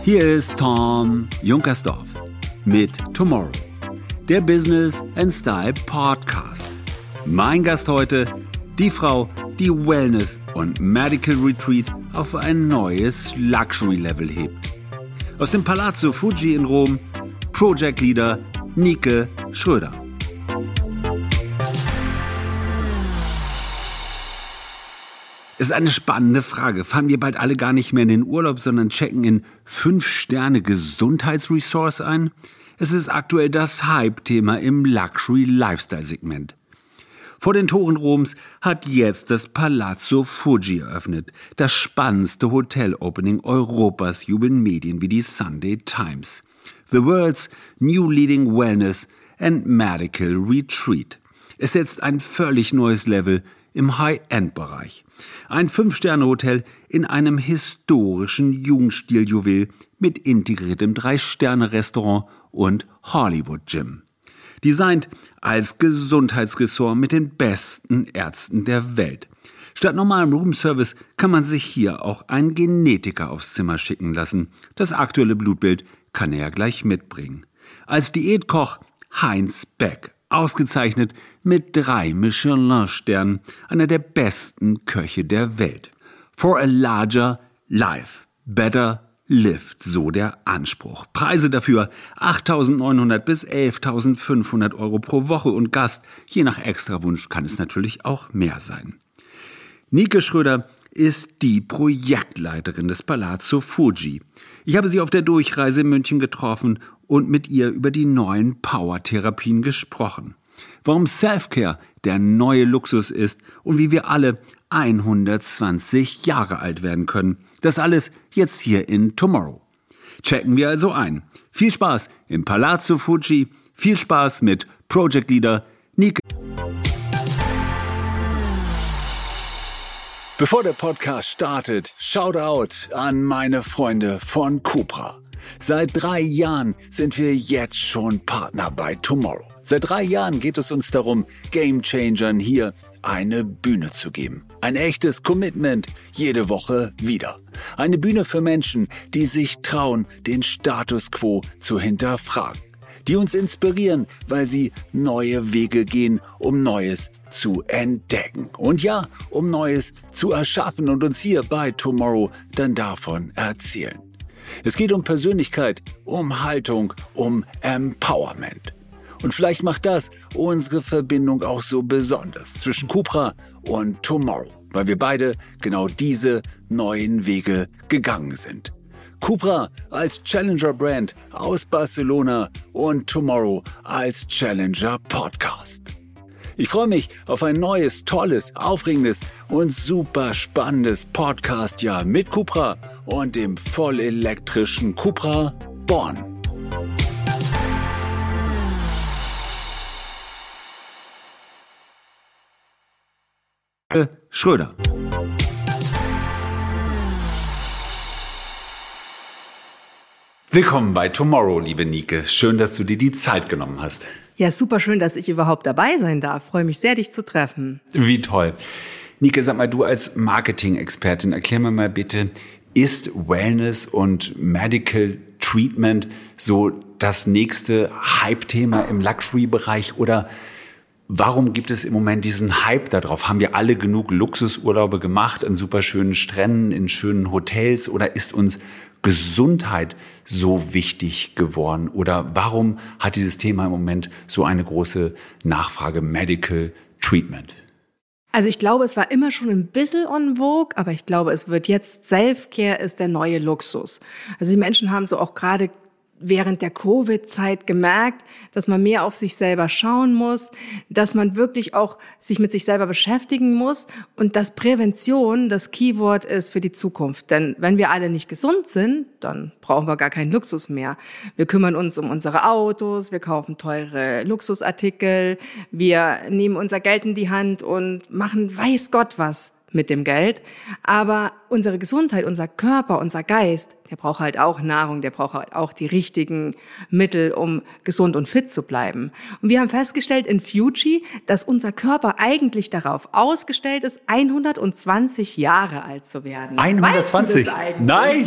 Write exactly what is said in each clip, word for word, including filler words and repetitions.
Hier ist Tom Junkersdorf mit Tomorrow, der Business and Style Podcast. Mein Gast heute, die Frau, die Wellness und Medical Retreat auf ein neues Luxury-Level hebt. Aus dem Palazzo Fuji in Rom, Project Leader Nike Schröder. Es ist eine spannende Frage. Fahren wir bald alle gar nicht mehr in den Urlaub, sondern checken in fünf-Sterne-Gesundheitsresorts ein? Es ist aktuell das Hype-Thema im Luxury-Lifestyle-Segment. Vor den Toren Roms hat jetzt das Palazzo Fuji eröffnet. Das spannendste Hotel-Opening Europas jubeln Medien wie die Sunday Times. The world's new leading wellness and medical retreat. Es setzt ein völlig neues Level im High-End-Bereich. Ein Fünf-Sterne-Hotel in einem historischen Jugendstil-Juwel mit integriertem Drei-Sterne-Restaurant und Hollywood-Gym. Designt als Gesundheitsressort mit den besten Ärzten der Welt. Statt normalem Roomservice kann man sich hier auch einen Genetiker aufs Zimmer schicken lassen. Das aktuelle Blutbild kann er ja gleich mitbringen. Als Diätkoch Heinz Beck, ausgezeichnet mit drei Michelin-Sternen, einer der besten Köche der Welt. For a larger life, better lived, so der Anspruch. Preise dafür achttausendneunhundert bis elftausendfünfhundert Euro pro Woche und Gast. Je nach Extrawunsch kann es natürlich auch mehr sein. Nike Schröder ist die Projektleiterin des Palazzo Fuji. Ich habe sie auf der Durchreise in München getroffen und mit ihr über die neuen Power-Therapien gesprochen. Warum Self-Care der neue Luxus ist und wie wir alle hundertzwanzig Jahre alt werden können. Das alles jetzt hier in Tomorrow. Checken wir also ein. Viel Spaß im Palazzo Fuji, viel Spaß mit Project Leader Nike. Bevor der Podcast startet, Shoutout an meine Freunde von Cupra. Seit drei Jahren sind wir jetzt schon Partner bei Tomorrow. Seit drei Jahren geht es uns darum, Gamechangern hier eine Bühne zu geben. Ein echtes Commitment, jede Woche wieder. Eine Bühne für Menschen, die sich trauen, den Status quo zu hinterfragen. Die uns inspirieren, weil sie neue Wege gehen, um Neues zu entdecken. Und ja, um Neues zu erschaffen und uns hier bei Tomorrow dann davon erzählen. Es geht um Persönlichkeit, um Haltung, um Empowerment. Und vielleicht macht das unsere Verbindung auch so besonders zwischen Cupra und Tomorrow, weil wir beide genau diese neuen Wege gegangen sind. Cupra als Challenger-Brand aus Barcelona und Tomorrow als Challenger-Podcast. Ich freue mich auf ein neues, tolles, aufregendes und super spannendes Podcast-Jahr mit Cupra und dem vollelektrischen Cupra Born. Schröder. Willkommen bei Tomorrow, liebe Nike. Schön, dass du dir die Zeit genommen hast. Ja, super schön, dass ich überhaupt dabei sein darf. Freue mich sehr, dich zu treffen. Wie toll. Nike, sag mal, du als Marketing-Expertin, erklär mir mal bitte, ist Wellness und Medical Treatment so das nächste Hype-Thema im Luxury-Bereich oder warum gibt es im Moment diesen Hype darauf? Haben wir alle genug Luxusurlaube gemacht an super schönen Stränden, in schönen Hotels oder ist uns Gesundheit so wichtig geworden? Oder warum hat dieses Thema im Moment so eine große Nachfrage, Medical Treatment? Also ich glaube, es war immer schon ein bisschen en vogue, aber ich glaube, es wird jetzt, Self-Care ist der neue Luxus. Also die Menschen haben so auch gerade während der Covid-Zeit gemerkt, dass man mehr auf sich selber schauen muss, dass man wirklich auch sich mit sich selber beschäftigen muss und dass Prävention das Keyword ist für die Zukunft. Denn wenn wir alle nicht gesund sind, dann brauchen wir gar keinen Luxus mehr. Wir kümmern uns um unsere Autos, wir kaufen teure Luxusartikel, wir nehmen unser Geld in die Hand und machen weiß Gott was mit dem Geld. Aber unsere Gesundheit, unser Körper, unser Geist, der braucht halt auch Nahrung, der braucht halt auch die richtigen Mittel, um gesund und fit zu bleiben. Und wir haben festgestellt in Fuji, dass unser Körper eigentlich darauf ausgestellt ist, hundertzwanzig Jahre alt zu werden. hundertzwanzig? Nein!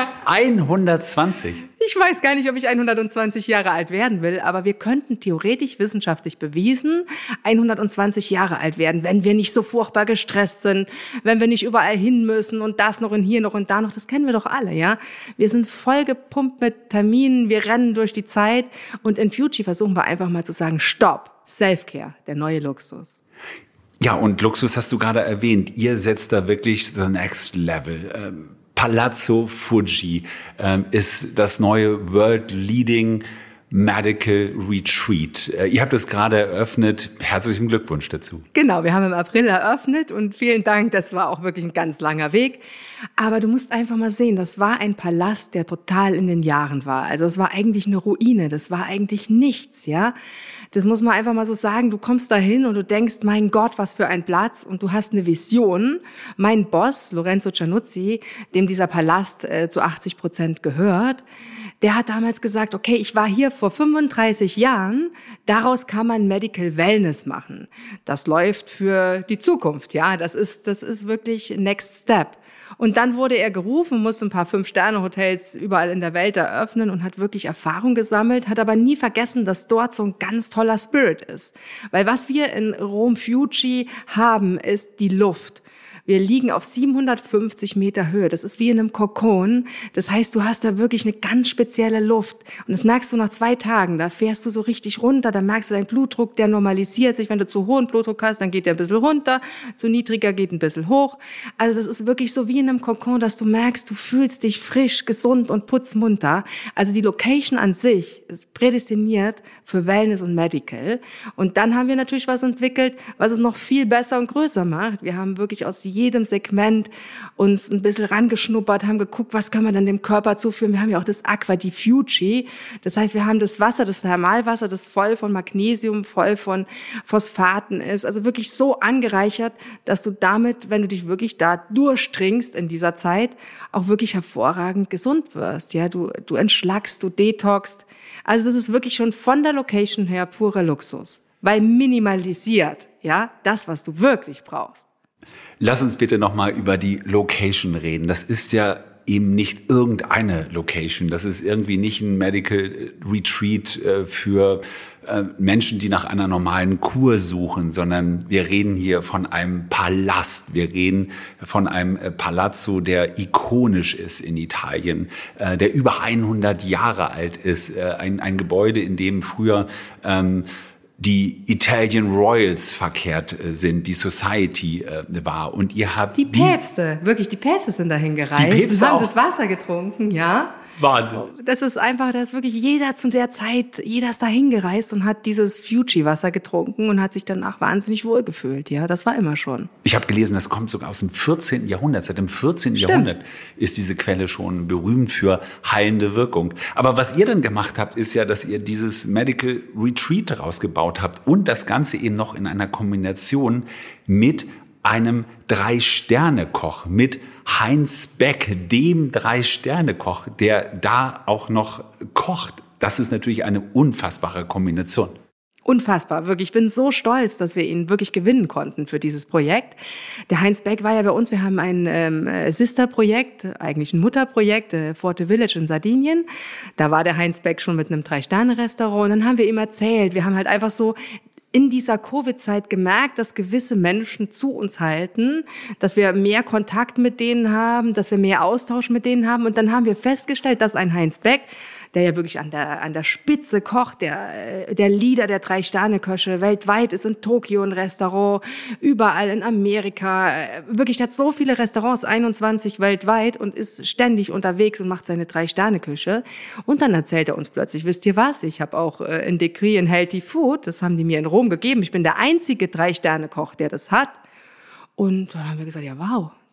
hundertzwanzig? Ich weiß gar nicht, ob ich hundertzwanzig Jahre alt werden will, aber wir könnten theoretisch wissenschaftlich bewiesen hundertzwanzig Jahre alt werden, wenn wir nicht so furchtbar gestresst sind, wenn wir nicht überall hin müssen und das noch und hier noch und da noch. Das kennen wir doch alle, ja? Wir sind voll gepumpt mit Terminen, wir rennen durch die Zeit und in Fuji versuchen wir einfach mal zu sagen, stopp, Self-Care, der neue Luxus. Ja, und Luxus hast du gerade erwähnt. Ihr setzt da wirklich the next level. Ähm, Palazzo Fuji ähm, ist das neue World Leading Medical Retreat. Äh, ihr habt es gerade eröffnet. Herzlichen Glückwunsch dazu. Genau, wir haben im April eröffnet und vielen Dank, das war auch wirklich ein ganz langer Weg. Aber du musst einfach mal sehen, das war ein Palast, der total in den Jahren war. Also es war eigentlich eine Ruine, das war eigentlich nichts, ja. Das muss man einfach mal so sagen. Du kommst da hin und du denkst, mein Gott, was für ein Platz. Und du hast eine Vision. Mein Boss, Lorenzo Cianuzzi, dem dieser Palast äh, zu achtzig Prozent gehört, der hat damals gesagt, okay, ich war hier vor fünfunddreißig Jahren, daraus kann man Medical Wellness machen. Das läuft für die Zukunft, ja. Das ist, das ist wirklich Next Step. Und dann wurde er gerufen, musste ein paar Fünf-Sterne-Hotels überall in der Welt eröffnen und hat wirklich Erfahrung gesammelt, hat aber nie vergessen, dass dort so ein ganz toller Spirit ist. Weil was wir in Rom Fuji haben, ist die Luft. Wir liegen auf siebenhundertfünfzig Meter Höhe. Das ist wie in einem Kokon. Das heißt, du hast da wirklich eine ganz spezielle Luft. Und das merkst du nach zwei Tagen. Da fährst du so richtig runter. Da merkst du deinen Blutdruck, der normalisiert sich. Wenn du zu hohen Blutdruck hast, dann geht der ein bisschen runter. Zu niedriger geht ein bisschen hoch. Also das ist wirklich so wie in einem Kokon, dass du merkst, du fühlst dich frisch, gesund und putzmunter. Also die Location an sich ist prädestiniert für Wellness und Medical. Und dann haben wir natürlich was entwickelt, was es noch viel besser und größer macht. Wir haben wirklich aus jedem Segment uns ein bisschen rangeschnuppert, haben geguckt, was kann man dann dem Körper zuführen. Wir haben ja auch das Aqua di Fuji. Das heißt, wir haben das Wasser, das Thermalwasser, das voll von Magnesium, voll von Phosphaten ist. Also wirklich so angereichert, dass du damit, wenn du dich wirklich da durchtrinkst in dieser Zeit, auch wirklich hervorragend gesund wirst. Ja, du, du entschlackst, du detoxst. Also das ist wirklich schon von der Location her purer Luxus. Weil minimalisiert, ja, das, was du wirklich brauchst. Lass uns bitte nochmal über die Location reden. Das ist ja eben nicht irgendeine Location. Das ist irgendwie nicht ein Medical Retreat äh, für äh, Menschen, die nach einer normalen Kur suchen, sondern wir reden hier von einem Palast. Wir reden von einem äh, Palazzo, der ikonisch ist in Italien, äh, der über hundert Jahre alt ist. Äh, ein, ein Gebäude, in dem früher ähm, die Italian Royals verkehrt äh, sind, die Society äh, war. Und ihr habt... Die Päpste, die, wirklich, die Päpste sind dahin gereist. Die Päpste haben auch. das Wasser getrunken, ja. Wahnsinn. Das ist einfach, da ist wirklich jeder zu der Zeit, jeder ist dahin gereist und hat dieses Fuji-Wasser getrunken und hat sich danach wahnsinnig wohl gefühlt, ja. Das war immer schon. Ich habe gelesen, das kommt sogar aus dem vierzehnten Jahrhundert. Seit dem vierzehnten Stimmt. Jahrhundert ist diese Quelle schon berühmt für heilende Wirkung. Aber was ihr dann gemacht habt, ist ja, dass ihr dieses Medical Retreat daraus gebaut habt und das Ganze eben noch in einer Kombination mit einem Drei-Sterne-Koch, mit Heinz Beck, dem Drei-Sterne-Koch, der da auch noch kocht. Das ist natürlich eine unfassbare Kombination. Unfassbar, wirklich. Ich bin so stolz, dass wir ihn wirklich gewinnen konnten für dieses Projekt. Der Heinz Beck war ja bei uns, wir haben ein ähm, Sister-Projekt, eigentlich ein Mutterprojekt, äh, Forte Village in Sardinien. Da war der Heinz Beck schon mit einem Drei-Sterne-Restaurant. Und dann haben wir ihm erzählt, wir haben halt einfach so in dieser Covid-Zeit gemerkt, dass gewisse Menschen zu uns halten, dass wir mehr Kontakt mit denen haben, dass wir mehr Austausch mit denen haben. Und dann haben wir festgestellt, dass ein Heinz Beck, der ja wirklich an der, an der Spitze kocht, der, der Leader der Drei-Sterne-Köche weltweit ist, in Tokio ein Restaurant, überall in Amerika. Wirklich, der hat so viele Restaurants, einundzwanzig weltweit und ist ständig unterwegs und macht seine Drei-Sterne-Küche. Und dann erzählt er uns plötzlich, wisst ihr was, ich habe auch ein Degree in Healthy Food, das haben die mir in Rom gegeben. Ich bin der einzige Drei-Sterne-Koch, der das hat. Und dann haben wir gesagt, ja wow,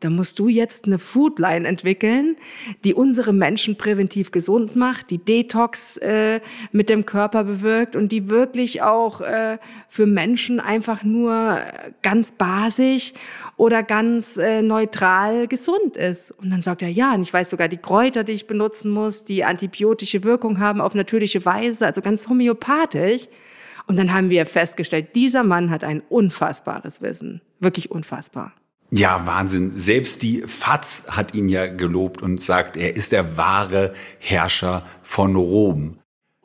da musst du jetzt eine Foodline entwickeln, die unsere Menschen präventiv gesund macht, die Detox äh, mit dem Körper bewirkt und die wirklich auch äh, für Menschen einfach nur ganz basisch oder ganz äh, neutral gesund ist. Und dann sagt er, ja, und ich weiß sogar die Kräuter, die ich benutzen muss, die antibiotische Wirkung haben auf natürliche Weise, also ganz homöopathisch. Und dann haben wir festgestellt, dieser Mann hat ein unfassbares Wissen. Wirklich unfassbar. Ja, Wahnsinn. Selbst die F A Z hat ihn ja gelobt und sagt, er ist der wahre Herrscher von Rom.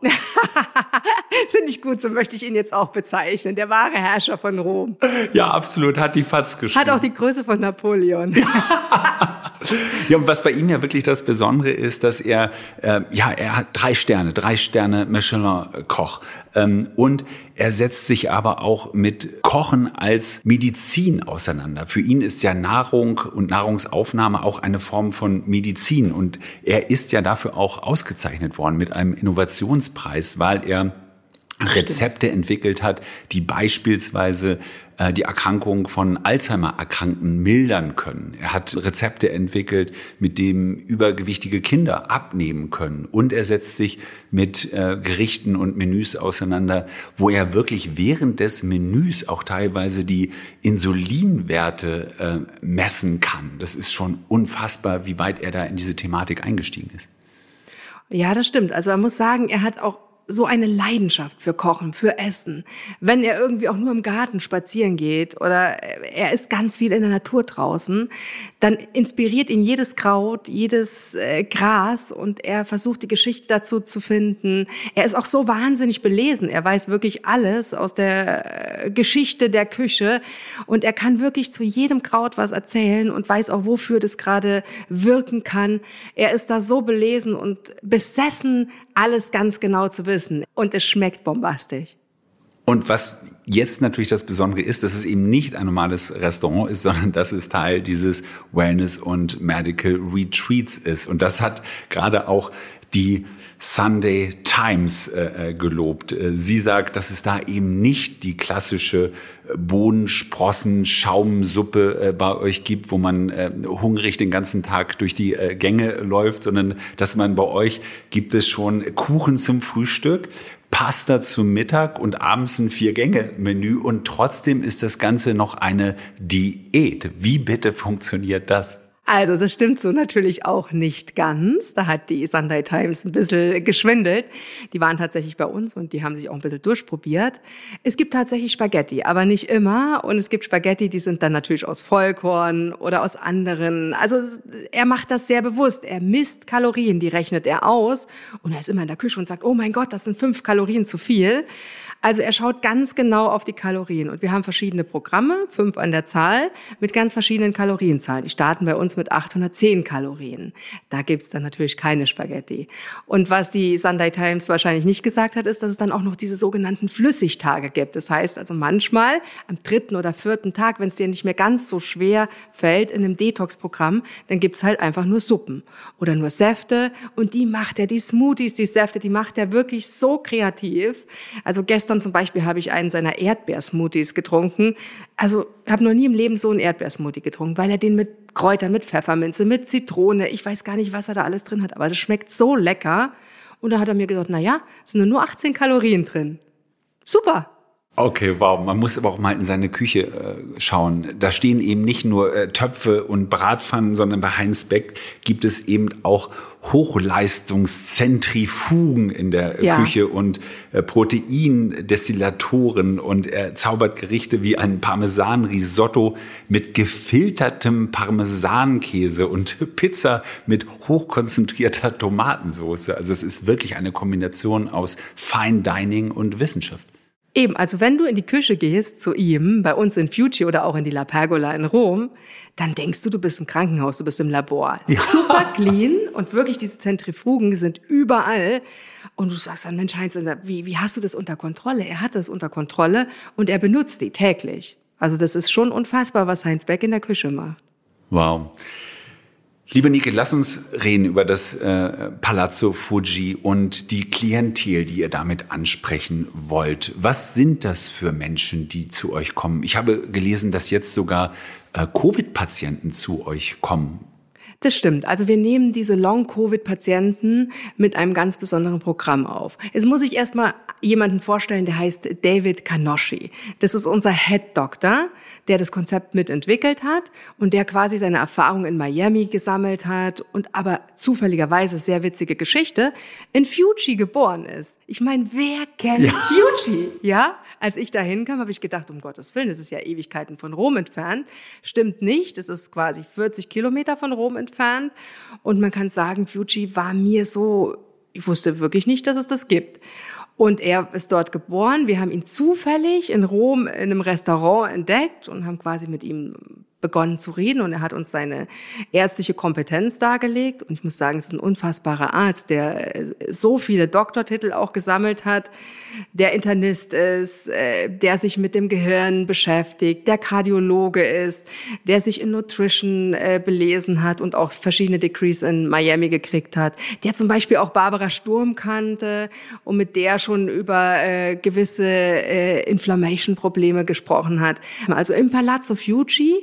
Finde ich gut, so möchte ich ihn jetzt auch bezeichnen. Der wahre Herrscher von Rom. Ja, absolut, hat die F A Z geschrieben. Hat auch die Größe von Napoleon. Ja, und was bei ihm ja wirklich das Besondere ist, dass er, äh, ja, er hat drei Sterne, drei Sterne Michelin-Koch. Ähm, und er setzt sich aber auch mit Kochen als Medizin auseinander. Für ihn ist ja Nahrung und Nahrungsaufnahme auch eine Form von Medizin. Und er ist ja dafür auch ausgezeichnet worden mit einem Innovationspreis, weil er Rezepte entwickelt hat, die beispielsweise äh, die Erkrankung von Alzheimer-Erkrankten mildern können. Er hat Rezepte entwickelt, mit dem übergewichtige Kinder abnehmen können. Und er setzt sich mit äh, Gerichten und Menüs auseinander, wo er wirklich während des Menüs auch teilweise die Insulinwerte äh, messen kann. Das ist schon unfassbar, wie weit er da in diese Thematik eingestiegen ist. Ja, das stimmt. Also man muss sagen, er hat auch so eine Leidenschaft für Kochen, für Essen. Wenn er irgendwie auch nur im Garten spazieren geht oder er ist ganz viel in der Natur draußen, dann inspiriert ihn jedes Kraut, jedes äh, Gras und er versucht die Geschichte dazu zu finden. Er ist auch so wahnsinnig belesen. Er weiß wirklich alles aus der äh, Geschichte der Küche und er kann wirklich zu jedem Kraut was erzählen und weiß auch, wofür das gerade wirken kann. Er ist da so belesen und besessen, alles ganz genau zu wissen. Und es schmeckt bombastisch. Und was jetzt natürlich das Besondere ist, dass es eben nicht ein normales Restaurant ist, sondern dass es Teil dieses Wellness- und Medical Retreats ist. Und das hat gerade auch die Sunday Times äh, gelobt. Sie sagt, dass es da eben nicht die klassische Bohnensprossen-Schaumsuppe äh, bei euch gibt, wo man äh, hungrig den ganzen Tag durch die äh, Gänge läuft, sondern dass man bei euch gibt es schon Kuchen zum Frühstück, Pasta zum Mittag und abends ein Vier-Gänge-Menü und trotzdem ist das Ganze noch eine Diät. Wie bitte funktioniert das? Also das stimmt so natürlich auch nicht ganz. Da hat die Sunday Times ein bisschen geschwindelt. Die waren tatsächlich bei uns und die haben sich auch ein bisschen durchprobiert. Es gibt tatsächlich Spaghetti, aber nicht immer. Und es gibt Spaghetti, die sind dann natürlich aus Vollkorn oder aus anderen. Also er macht das sehr bewusst. Er misst Kalorien, die rechnet er aus. Und er ist immer in der Küche und sagt, oh mein Gott, das sind fünf Kalorien zu viel. Also er schaut ganz genau auf die Kalorien. Und wir haben verschiedene Programme, fünf an der Zahl, mit ganz verschiedenen Kalorienzahlen. Die starten bei uns mit achthundertzehn Kalorien. Da gibt's dann natürlich keine Spaghetti. Und was die Sunday Times wahrscheinlich nicht gesagt hat, ist, dass es dann auch noch diese sogenannten Flüssigtage gibt. Das heißt also manchmal am dritten oder vierten Tag, wenn es dir nicht mehr ganz so schwer fällt in einem Detox-Programm, dann gibt's halt einfach nur Suppen oder nur Säfte. Und die macht er, die Smoothies, die Säfte, die macht er wirklich so kreativ. Also gestern zum Beispiel habe ich einen seiner Erdbeersmoothies getrunken. Also ich habe noch nie im Leben so einen Erdbeersmoothie getrunken, weil er den mit Kräutern, mit Pfefferminze, mit Zitrone, ich weiß gar nicht, was er da alles drin hat, aber das schmeckt so lecker. Und da hat er mir gesagt, na ja, es sind nur achtzehn Kalorien drin. Super. Okay, wow. Man muss aber auch mal in seine Küche äh, schauen. Da stehen eben nicht nur äh, Töpfe und Bratpfannen, sondern bei Heinz Beck gibt es eben auch Hochleistungszentrifugen in der äh, ja. Küche und äh, Proteindestillatoren und er zaubert Gerichte wie ein Parmesan-Risotto mit gefiltertem Parmesankäse und Pizza mit hochkonzentrierter Tomatensauce. Also es ist wirklich eine Kombination aus Fine Dining und Wissenschaft. Eben, also wenn du in die Küche gehst zu ihm, bei uns in Fuji oder auch in die La Pergola in Rom, dann denkst du, du bist im Krankenhaus, du bist im Labor. Ja. Super clean und wirklich diese Zentrifugen sind überall. Und du sagst dann, Mensch Heinz, wie, wie hast du das unter Kontrolle? Er hat das unter Kontrolle und er benutzt die täglich. Also das ist schon unfassbar, was Heinz Beck in der Küche macht. Wow. Liebe Nike, lass uns reden über das äh, Palazzo Fuji und die Klientel, die ihr damit ansprechen wollt. Was sind das für Menschen, die zu euch kommen? Ich habe gelesen, dass jetzt sogar äh, Covid-Patienten zu euch kommen. Das stimmt. Also wir nehmen diese Long-Covid-Patienten mit einem ganz besonderen Programm auf. Jetzt muss ich erstmal jemanden vorstellen, der heißt David Kanoschi. Das ist unser Head-Doktor, der das Konzept mitentwickelt hat und der quasi seine Erfahrungen in Miami gesammelt hat und aber zufälligerweise, sehr witzige Geschichte, in Fuji geboren ist. Ich meine, wer kennt ja. Fuji? Ja? Als ich da hinkam, habe ich gedacht, um Gottes Willen, das ist ja Ewigkeiten von Rom entfernt. Stimmt nicht, es ist quasi vierzig Kilometer von Rom entfernt. Und man kann sagen, Fuji war mir so, ich wusste wirklich nicht, dass es das gibt. Und er ist dort geboren. Wir haben ihn zufällig in Rom in einem Restaurant entdeckt und haben quasi mit ihm begonnen zu reden. Und er hat uns seine ärztliche Kompetenz dargelegt. Und ich muss sagen, es ist ein unfassbarer Arzt, der so viele Doktortitel auch gesammelt hat, der Internist ist, der sich mit dem Gehirn beschäftigt, der Kardiologe ist, der sich in Nutrition belesen hat und auch verschiedene Degrees in Miami gekriegt hat, der zum Beispiel auch Barbara Sturm kannte und mit der schon über äh, gewisse äh, Inflammation-Probleme gesprochen hat. Also im Palazzo Fuji,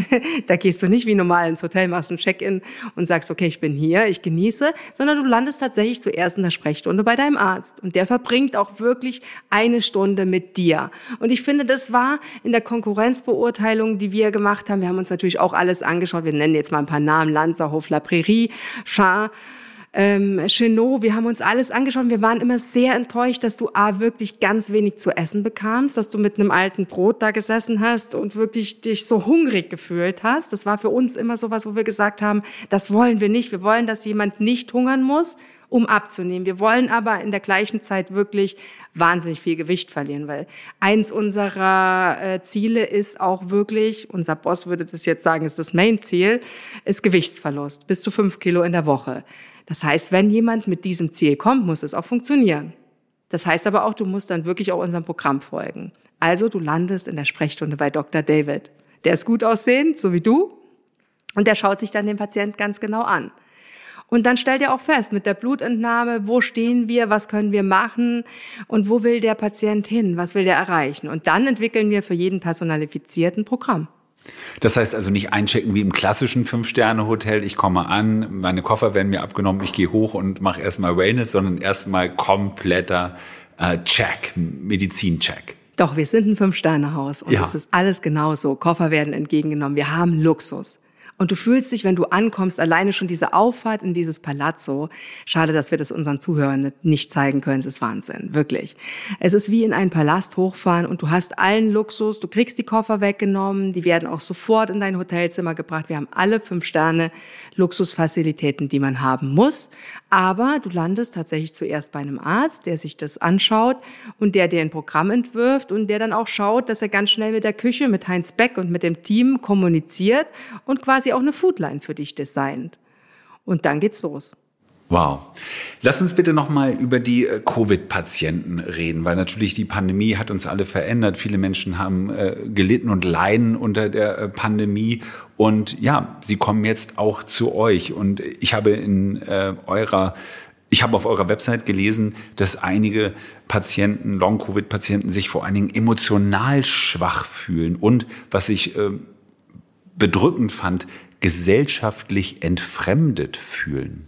da gehst du nicht wie normal ins Hotel, machst ein Check-in und sagst, okay, ich bin hier, ich genieße, sondern du landest tatsächlich zuerst in der Sprechstunde bei deinem Arzt. Und der verbringt auch wirklich eine Stunde mit dir. Und ich finde, das war in der Konkurrenzbeurteilung, die wir gemacht haben, wir haben uns natürlich auch alles angeschaut, wir nennen jetzt mal ein paar Namen, Lanzerhof, La Prairie, Char, Ähm, Chenot, wir haben uns alles angeschaut. Wir waren immer sehr enttäuscht, dass du A, wirklich ganz wenig zu essen bekamst, dass du mit einem alten Brot da gesessen hast und wirklich dich so hungrig gefühlt hast. Das war für uns immer sowas, wo wir gesagt haben, das wollen wir nicht. Wir wollen, dass jemand nicht hungern muss, um abzunehmen. Wir wollen aber in der gleichen Zeit wirklich wahnsinnig viel Gewicht verlieren, weil eins unserer äh, Ziele ist auch wirklich, unser Boss würde das jetzt sagen, ist das Main-Ziel, ist Gewichtsverlust, bis zu fünf Kilo in der Woche. Das heißt, wenn jemand mit diesem Ziel kommt, muss es auch funktionieren. Das heißt aber auch, du musst dann wirklich auch unserem Programm folgen. Also du landest in der Sprechstunde bei Doktor David. Der ist gut aussehend, so wie du, und der schaut sich dann den Patienten ganz genau an. Und dann stellt er auch fest, mit der Blutentnahme, wo stehen wir, was können wir machen und wo will der Patient hin, was will der erreichen. Und dann entwickeln wir für jeden personalifizierten Programm. Das heißt also nicht einchecken wie im klassischen Fünf-Sterne-Hotel, ich komme an, meine Koffer werden mir abgenommen, ich gehe hoch und mache erstmal Wellness, sondern erstmal kompletter äh, Check, Medizincheck. Doch, wir sind ein Fünf-Sterne-Haus und ja. Es ist alles genauso. Koffer werden entgegengenommen, wir haben Luxus. Und du fühlst dich, wenn du ankommst, alleine schon diese Auffahrt in dieses Palazzo. Schade, dass wir das unseren Zuhörern nicht zeigen können. Es ist Wahnsinn, wirklich. Es ist wie in einen Palast hochfahren und du hast allen Luxus. Du kriegst die Koffer weggenommen. Die werden auch sofort in dein Hotelzimmer gebracht. Wir haben alle fünf Sterne Luxusfazilitäten, die man haben muss. Aber du landest tatsächlich zuerst bei einem Arzt, der sich das anschaut und der dir ein Programm entwirft und der dann auch schaut, dass er ganz schnell mit der Küche, mit Heinz Beck und mit dem Team kommuniziert und quasi auch eine Foodline für dich designt. Und dann geht's los. Wow. Lass uns bitte noch mal über die äh, Covid-Patienten reden, weil natürlich die Pandemie hat uns alle verändert. Viele Menschen haben äh, gelitten und leiden unter der äh, Pandemie. Und ja, sie kommen jetzt auch zu euch. Und ich habe in äh, eurer Ich habe auf eurer Website gelesen, dass einige Patienten, Long-Covid-Patienten, sich vor allen Dingen emotional schwach fühlen und, was ich äh, bedrückend fand, gesellschaftlich entfremdet fühlen.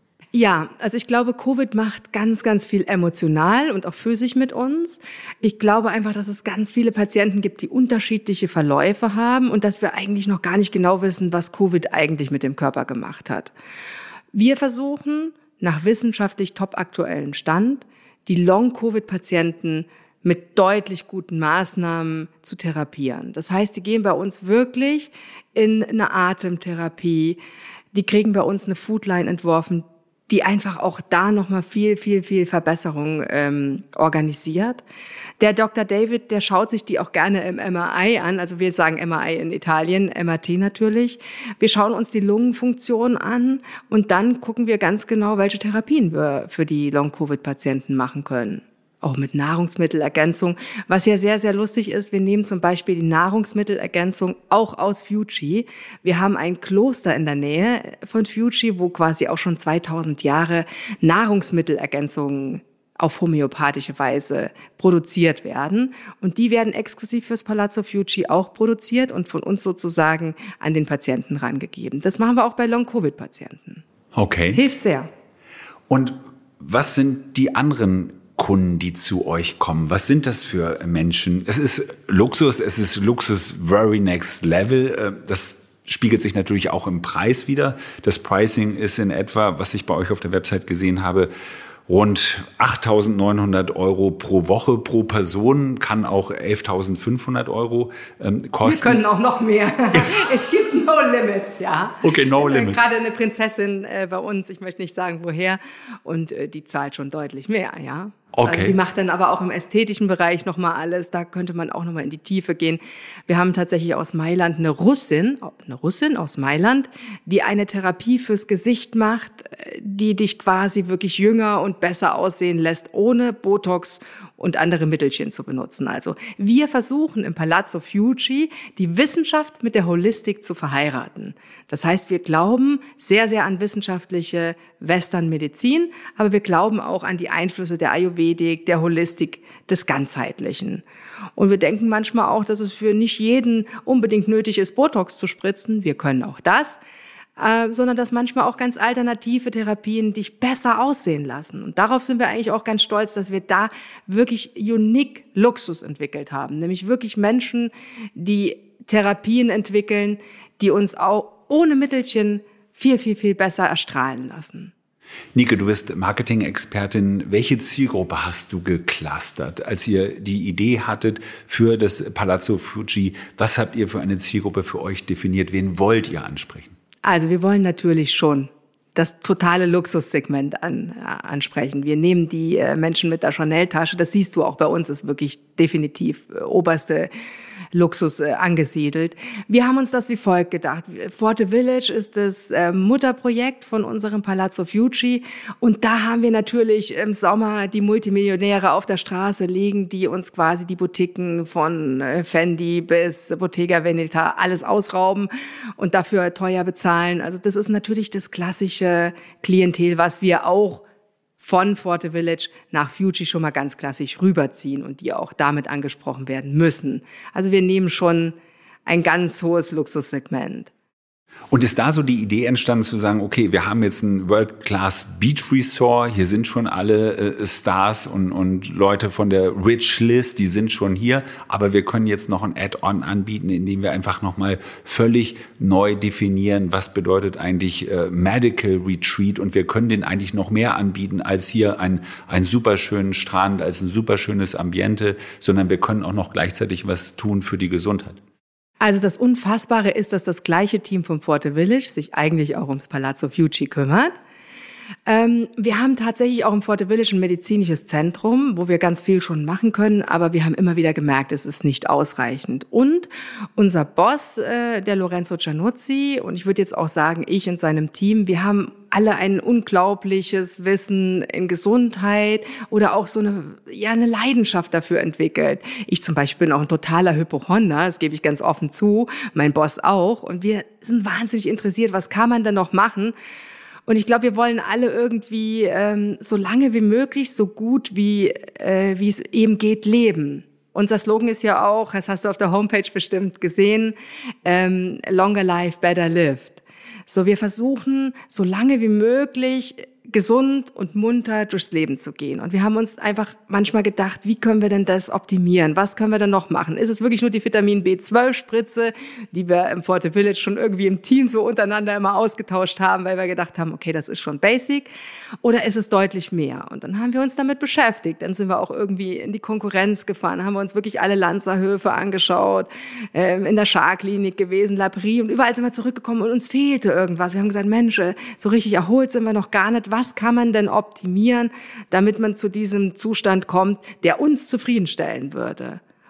Ja, also ich glaube, Covid macht ganz, ganz viel emotional und auch physisch mit uns. Ich glaube einfach, dass es ganz viele Patienten gibt, die unterschiedliche Verläufe haben und dass wir eigentlich noch gar nicht genau wissen, was Covid eigentlich mit dem Körper gemacht hat. Wir versuchen, nach wissenschaftlich topaktuellem Stand, die Long-Covid-Patienten mit deutlich guten Maßnahmen zu therapieren. Das heißt, die gehen bei uns wirklich in eine Atemtherapie, die kriegen bei uns eine Foodline entworfen, die einfach auch da nochmal viel, viel, viel Verbesserung ähm, organisiert. Der Doktor David, der schaut sich die auch gerne im M R I an, also wir sagen M R I in Italien, M R T natürlich. Wir schauen uns die Lungenfunktion an und dann gucken wir ganz genau, welche Therapien wir für die Long-Covid-Patienten machen können. auch mit Nahrungsmittelergänzung. Was ja sehr, sehr lustig ist, wir nehmen zum Beispiel die Nahrungsmittelergänzung auch aus Fiuci. Wir haben ein Kloster in der Nähe von Fiuci, wo quasi auch schon zweitausend Jahre Nahrungsmittelergänzungen auf homöopathische Weise produziert werden. Und die werden exklusiv fürs Palazzo Fiuci auch produziert und von uns sozusagen an den Patienten rangegeben. Das machen wir auch bei Long-Covid-Patienten. Okay. Hilft sehr. Und was sind die anderen Kunden, die zu euch kommen? Was sind das für Menschen? Es ist Luxus, es ist Luxus very next level. Das spiegelt sich natürlich auch im Preis wider. Das Pricing ist in etwa, was ich bei euch auf der Website gesehen habe, rund achttausendneunhundert Euro pro Woche pro Person, kann auch elftausendfünfhundert Euro ähm, kosten. Wir können auch noch mehr. Es gibt no limits, ja. Okay, no limits. Gerade eine Prinzessin äh, bei uns, ich möchte nicht sagen woher, und äh, die zahlt schon deutlich mehr, ja. Okay. Also die macht dann aber auch im ästhetischen Bereich nochmal alles. Da könnte man auch nochmal in die Tiefe gehen. Wir haben tatsächlich aus Mailand eine Russin, eine Russin aus Mailand, die eine Therapie fürs Gesicht macht, die dich quasi wirklich jünger und besser aussehen lässt, ohne Botox und andere Mittelchen zu benutzen. Also wir versuchen im Palazzo Fiuci die Wissenschaft mit der Holistik zu verheiraten. Das heißt, wir glauben sehr, sehr an wissenschaftliche Western-Medizin, aber wir glauben auch an die Einflüsse der Ayurvedik, der Holistik, des Ganzheitlichen. Und wir denken manchmal auch, dass es für nicht jeden unbedingt nötig ist, Botox zu spritzen. Wir können auch das. Äh, sondern dass manchmal auch ganz alternative Therapien dich besser aussehen lassen. Und darauf sind wir eigentlich auch ganz stolz, dass wir da wirklich unique Luxus entwickelt haben. Nämlich wirklich Menschen, die Therapien entwickeln, die uns auch ohne Mittelchen viel, viel, viel besser erstrahlen lassen. Nike, du bist Marketing-Expertin. Welche Zielgruppe hast du geclustert, als ihr die Idee hattet für das Palazzo Fiuci? Was habt ihr für eine Zielgruppe für euch definiert? Wen wollt ihr ansprechen? Also wir wollen natürlich schon das totale Luxussegment an, äh, ansprechen. Wir nehmen die äh, Menschen mit der Chanel-Tasche, das siehst du auch bei uns, ist wirklich definitiv äh, oberste Luxus äh, angesiedelt. Wir haben uns das wie folgt gedacht. Forte Village ist das äh, Mutterprojekt von unserem Palazzo Fiuci und da haben wir natürlich im Sommer die Multimillionäre auf der Straße liegen, die uns quasi die Boutiquen von äh, Fendi bis Bottega Veneta alles ausrauben und dafür teuer bezahlen. Also das ist natürlich das klassische Klientel, was wir auch von Forte Village nach Fiuci schon mal ganz klassisch rüberziehen und die auch damit angesprochen werden müssen. Also wir nehmen schon ein ganz hohes Luxussegment. Und ist da so die Idee entstanden zu sagen, okay, wir haben jetzt ein World-Class Beach Resort, hier sind schon alle äh, Stars und, und Leute von der Rich List, die sind schon hier, aber wir können jetzt noch ein Add-on anbieten, indem wir einfach nochmal völlig neu definieren, was bedeutet eigentlich äh, Medical Retreat und wir können den eigentlich noch mehr anbieten als hier ein, ein superschönen Strand, als ein superschönes Ambiente, sondern wir können auch noch gleichzeitig was tun für die Gesundheit. Also das Unfassbare ist, dass das gleiche Team vom Forte Village sich eigentlich auch ums Palazzo Fiuci kümmert. Ähm, wir haben tatsächlich auch im Forte Village ein medizinisches Zentrum, wo wir ganz viel schon machen können, aber wir haben immer wieder gemerkt, es ist nicht ausreichend. Und unser Boss, äh, der Lorenzo Giannuzzi, und ich würde jetzt auch sagen, ich in seinem Team, wir haben alle ein unglaubliches Wissen in Gesundheit oder auch so eine, ja, eine Leidenschaft dafür entwickelt. Ich zum Beispiel bin auch ein totaler Hypochonder, das gebe ich ganz offen zu, mein Boss auch. Und wir sind wahnsinnig interessiert, was kann man denn noch machen? Und ich glaube, wir wollen alle irgendwie ähm, so lange wie möglich, so gut wie äh, wie es eben geht, leben. Unser Slogan ist ja auch, das hast du auf der Homepage bestimmt gesehen, ähm, Longer Life, Better Lived. So, wir versuchen, so lange wie möglich gesund und munter durchs Leben zu gehen. Und wir haben uns einfach manchmal gedacht, wie können wir denn das optimieren? Was können wir denn noch machen? Ist es wirklich nur die Vitamin B zwölf Spritze, die wir im Forte Village schon irgendwie im Team so untereinander immer ausgetauscht haben, weil wir gedacht haben, okay, das ist schon basic? Oder ist es deutlich mehr? Und dann haben wir uns damit beschäftigt. Dann sind wir auch irgendwie in die Konkurrenz gefahren, haben wir uns wirklich alle Lanzerhöfe angeschaut, ähm, in der Scharklinik gewesen, Labrie, und überall sind wir zurückgekommen und uns fehlte irgendwas. Wir haben gesagt, Mensch, so richtig erholt sind wir noch gar nicht. Was kann man denn optimieren, damit man zu diesem Zustand kommt, der uns zufriedenstellen würde?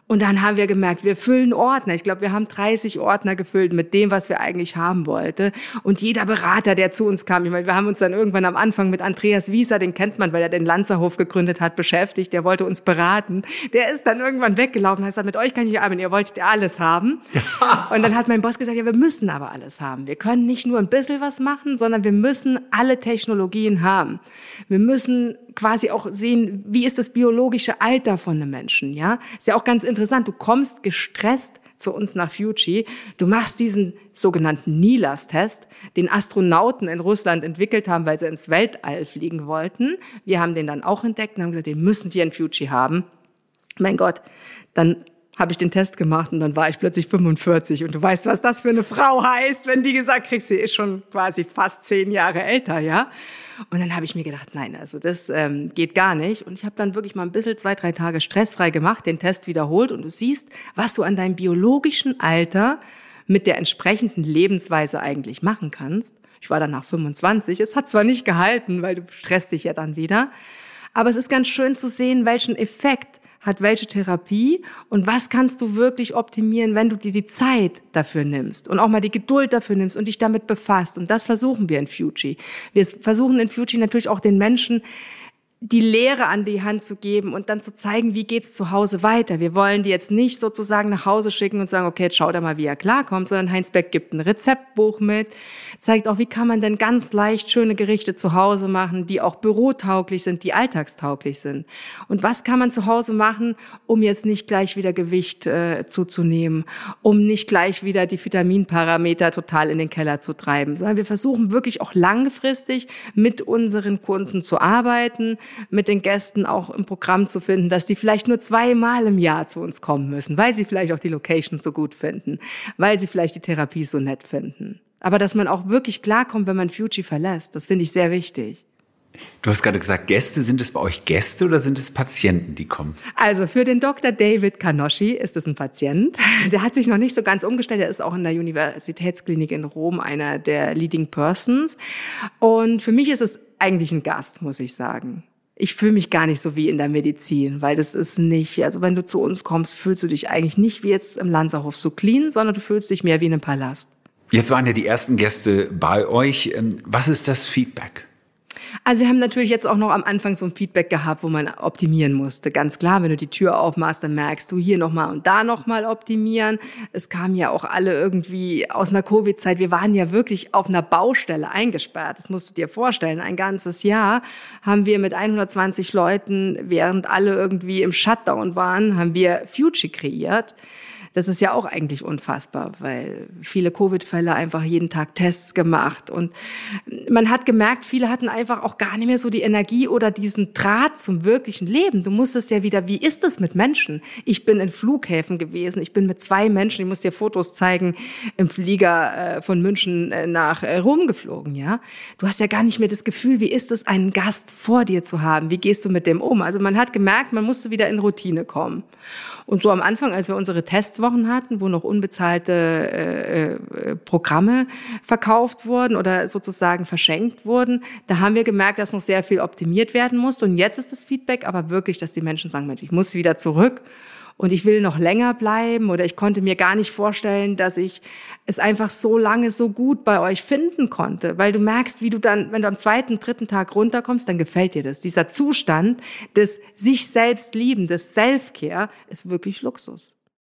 Und dann haben wir gemerkt, wir füllen Ordner. Ich glaube, wir haben dreißig Ordner gefüllt mit dem, was wir eigentlich haben wollten. Und jeder Berater, der zu uns kam, ich meine, wir haben uns dann irgendwann am Anfang mit Andreas Wieser, den kennt man, weil er den Lanzerhof gegründet hat, beschäftigt. Der wollte uns beraten. Der ist dann irgendwann weggelaufen und hat gesagt, mit euch kann ich nicht arbeiten, ihr wolltet alles haben. Ja. Und dann hat mein Boss gesagt, ja, wir müssen aber alles haben. Wir können nicht nur ein bisschen was machen, sondern wir müssen alle Technologien haben. Wir müssen quasi auch sehen, wie ist das biologische Alter von einem Menschen, ja? Ist ja auch ganz interessant. Du kommst gestresst zu uns nach Fuji. Du machst diesen sogenannten NILAS-Test, den Astronauten in Russland entwickelt haben, weil sie ins Weltall fliegen wollten. Wir haben den dann auch entdeckt und haben gesagt, den müssen wir in Fuji haben. Mein Gott, dann habe ich den Test gemacht und dann war ich plötzlich fünfundvierzig. Und du weißt, was das für eine Frau heißt, wenn die gesagt kriegt, sie ist schon quasi fast zehn Jahre älter, ja. Und dann habe ich mir gedacht, nein, also das ähm, geht gar nicht. Und ich habe dann wirklich mal ein bisschen zwei, drei Tage stressfrei gemacht, den Test wiederholt. Und du siehst, was du an deinem biologischen Alter mit der entsprechenden Lebensweise eigentlich machen kannst. Ich war dann nach fünfundzwanzig. Es hat zwar nicht gehalten, weil du stresst dich ja dann wieder. Aber es ist ganz schön zu sehen, welchen Effekt hat welche Therapie und was kannst du wirklich optimieren, wenn du dir die Zeit dafür nimmst und auch mal die Geduld dafür nimmst und dich damit befasst. Und das versuchen wir in Fuji. Wir versuchen in Fuji natürlich auch den Menschen die Lehre an die Hand zu geben und dann zu zeigen, wie geht's zu Hause weiter. Wir wollen die jetzt nicht sozusagen nach Hause schicken und sagen, okay, jetzt schau da mal, wie er klarkommt, sondern Heinz Beck gibt ein Rezeptbuch mit, zeigt auch, wie kann man denn ganz leicht schöne Gerichte zu Hause machen, die auch bürotauglich sind, die alltagstauglich sind. Und was kann man zu Hause machen, um jetzt nicht gleich wieder Gewicht äh, zuzunehmen, um nicht gleich wieder die Vitaminparameter total in den Keller zu treiben, sondern wir versuchen wirklich auch langfristig mit unseren Kunden zu arbeiten, mit den Gästen auch im Programm zu finden, dass die vielleicht nur zweimal im Jahr zu uns kommen müssen, weil sie vielleicht auch die Location so gut finden, weil sie vielleicht die Therapie so nett finden. Aber dass man auch wirklich klarkommt, wenn man Fuji verlässt, das finde ich sehr wichtig. Du hast gerade gesagt, Gäste, sind es bei euch Gäste oder sind es Patienten, die kommen? Also für den Doktor David Kanoschi ist es ein Patient. Der hat sich noch nicht so ganz umgestellt. Er ist auch in der Universitätsklinik in Rom einer der Leading Persons. Und für mich ist es eigentlich ein Gast, muss ich sagen. Ich fühle mich gar nicht so wie in der Medizin, weil das ist nicht, also wenn du zu uns kommst, fühlst du dich eigentlich nicht wie jetzt im Lanzerhof so clean, sondern du fühlst dich mehr wie in einem Palast. Jetzt waren ja die ersten Gäste bei euch. Was ist das Feedback? Also wir haben natürlich jetzt auch noch am Anfang so ein Feedback gehabt, wo man optimieren musste. Ganz klar, wenn du die Tür aufmachst, dann merkst du hier nochmal und da nochmal optimieren. Es kamen ja auch alle irgendwie aus einer Covid-Zeit. Wir waren ja wirklich auf einer Baustelle eingesperrt. Das musst du dir vorstellen. Ein ganzes Jahr haben wir mit hundertzwanzig Leuten, während alle irgendwie im Shutdown waren, haben wir Fuji kreiert. Das ist ja auch eigentlich unfassbar, weil viele Covid-Fälle einfach jeden Tag Tests gemacht. Und man hat gemerkt, viele hatten einfach auch gar nicht mehr so die Energie oder diesen Draht zum wirklichen Leben. Du musstest ja wieder, wie ist es mit Menschen? Ich bin in Flughäfen gewesen, ich bin mit zwei Menschen, ich muss dir Fotos zeigen, im Flieger von München nach Rom geflogen, ja. Du hast ja gar nicht mehr das Gefühl, wie ist es, einen Gast vor dir zu haben? Wie gehst du mit dem um? Also man hat gemerkt, man musste wieder in Routine kommen. Und so am Anfang, als wir unsere Testwochen hatten, wo noch unbezahlte äh, äh, Programme verkauft wurden oder sozusagen verschenkt wurden, da haben wir gemerkt, dass noch sehr viel optimiert werden musste. Und jetzt ist das Feedback aber wirklich, dass die Menschen sagen, Mensch, ich muss wieder zurück und ich will noch länger bleiben oder ich konnte mir gar nicht vorstellen, dass ich es einfach so lange so gut bei euch finden konnte. Weil du merkst, wie du dann, wenn du am zweiten, dritten Tag runterkommst, dann gefällt dir das. Dieser Zustand des sich selbst lieben, des Self-Care ist wirklich Luxus.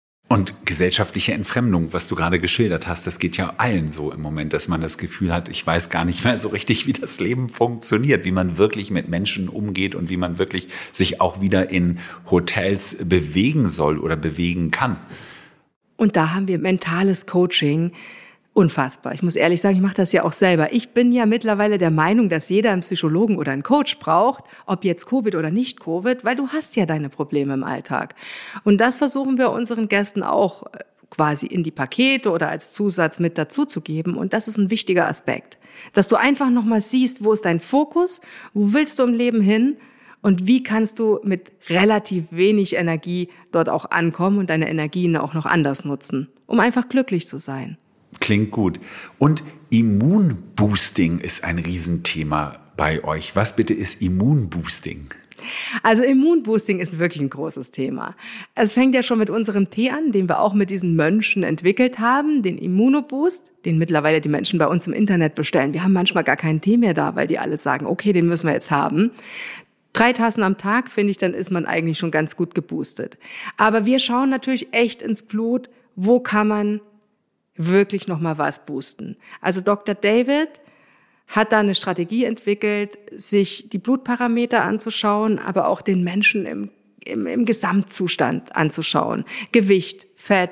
Und gesellschaftliche Entfremdung, was du gerade geschildert hast, das geht ja allen so im Moment, dass man das Gefühl hat, ich weiß gar nicht mehr so richtig, wie das Leben funktioniert, wie man wirklich mit Menschen umgeht und wie man wirklich sich auch wieder in Hotels bewegen soll oder bewegen kann. Und da haben wir mentales Coaching. Unfassbar. Ich muss ehrlich sagen, ich mache das ja auch selber. Ich bin ja mittlerweile der Meinung, dass jeder einen Psychologen oder einen Coach braucht, ob jetzt Covid oder nicht Covid, weil du hast ja deine Probleme im Alltag. Und das versuchen wir unseren Gästen auch quasi in die Pakete oder als Zusatz mit dazu zu geben. Und das ist ein wichtiger Aspekt, dass du einfach nochmal siehst, wo ist dein Fokus, wo willst du im Leben hin und wie kannst du mit relativ wenig Energie dort auch ankommen und deine Energien auch noch anders nutzen, um einfach glücklich zu sein. Klingt gut. Und Immunboosting ist ein Riesenthema bei euch. Was bitte ist Immunboosting? Also Immunboosting ist wirklich ein großes Thema. Es fängt ja schon mit unserem Tee an, den wir auch mit diesen Mönchen entwickelt haben, den Immunoboost, den mittlerweile die Menschen bei uns im Internet bestellen. Wir haben manchmal gar keinen Tee mehr da, weil die alle sagen, okay, den müssen wir jetzt haben. Drei Tassen am Tag, finde ich, dann ist man eigentlich schon ganz gut geboostet. Aber wir schauen natürlich echt ins Blut, wo kann man wirklich noch mal was boosten. Also Doktor David hat da eine Strategie entwickelt, sich die Blutparameter anzuschauen, aber auch den Menschen im, im, im Gesamtzustand anzuschauen. Gewicht, Fett,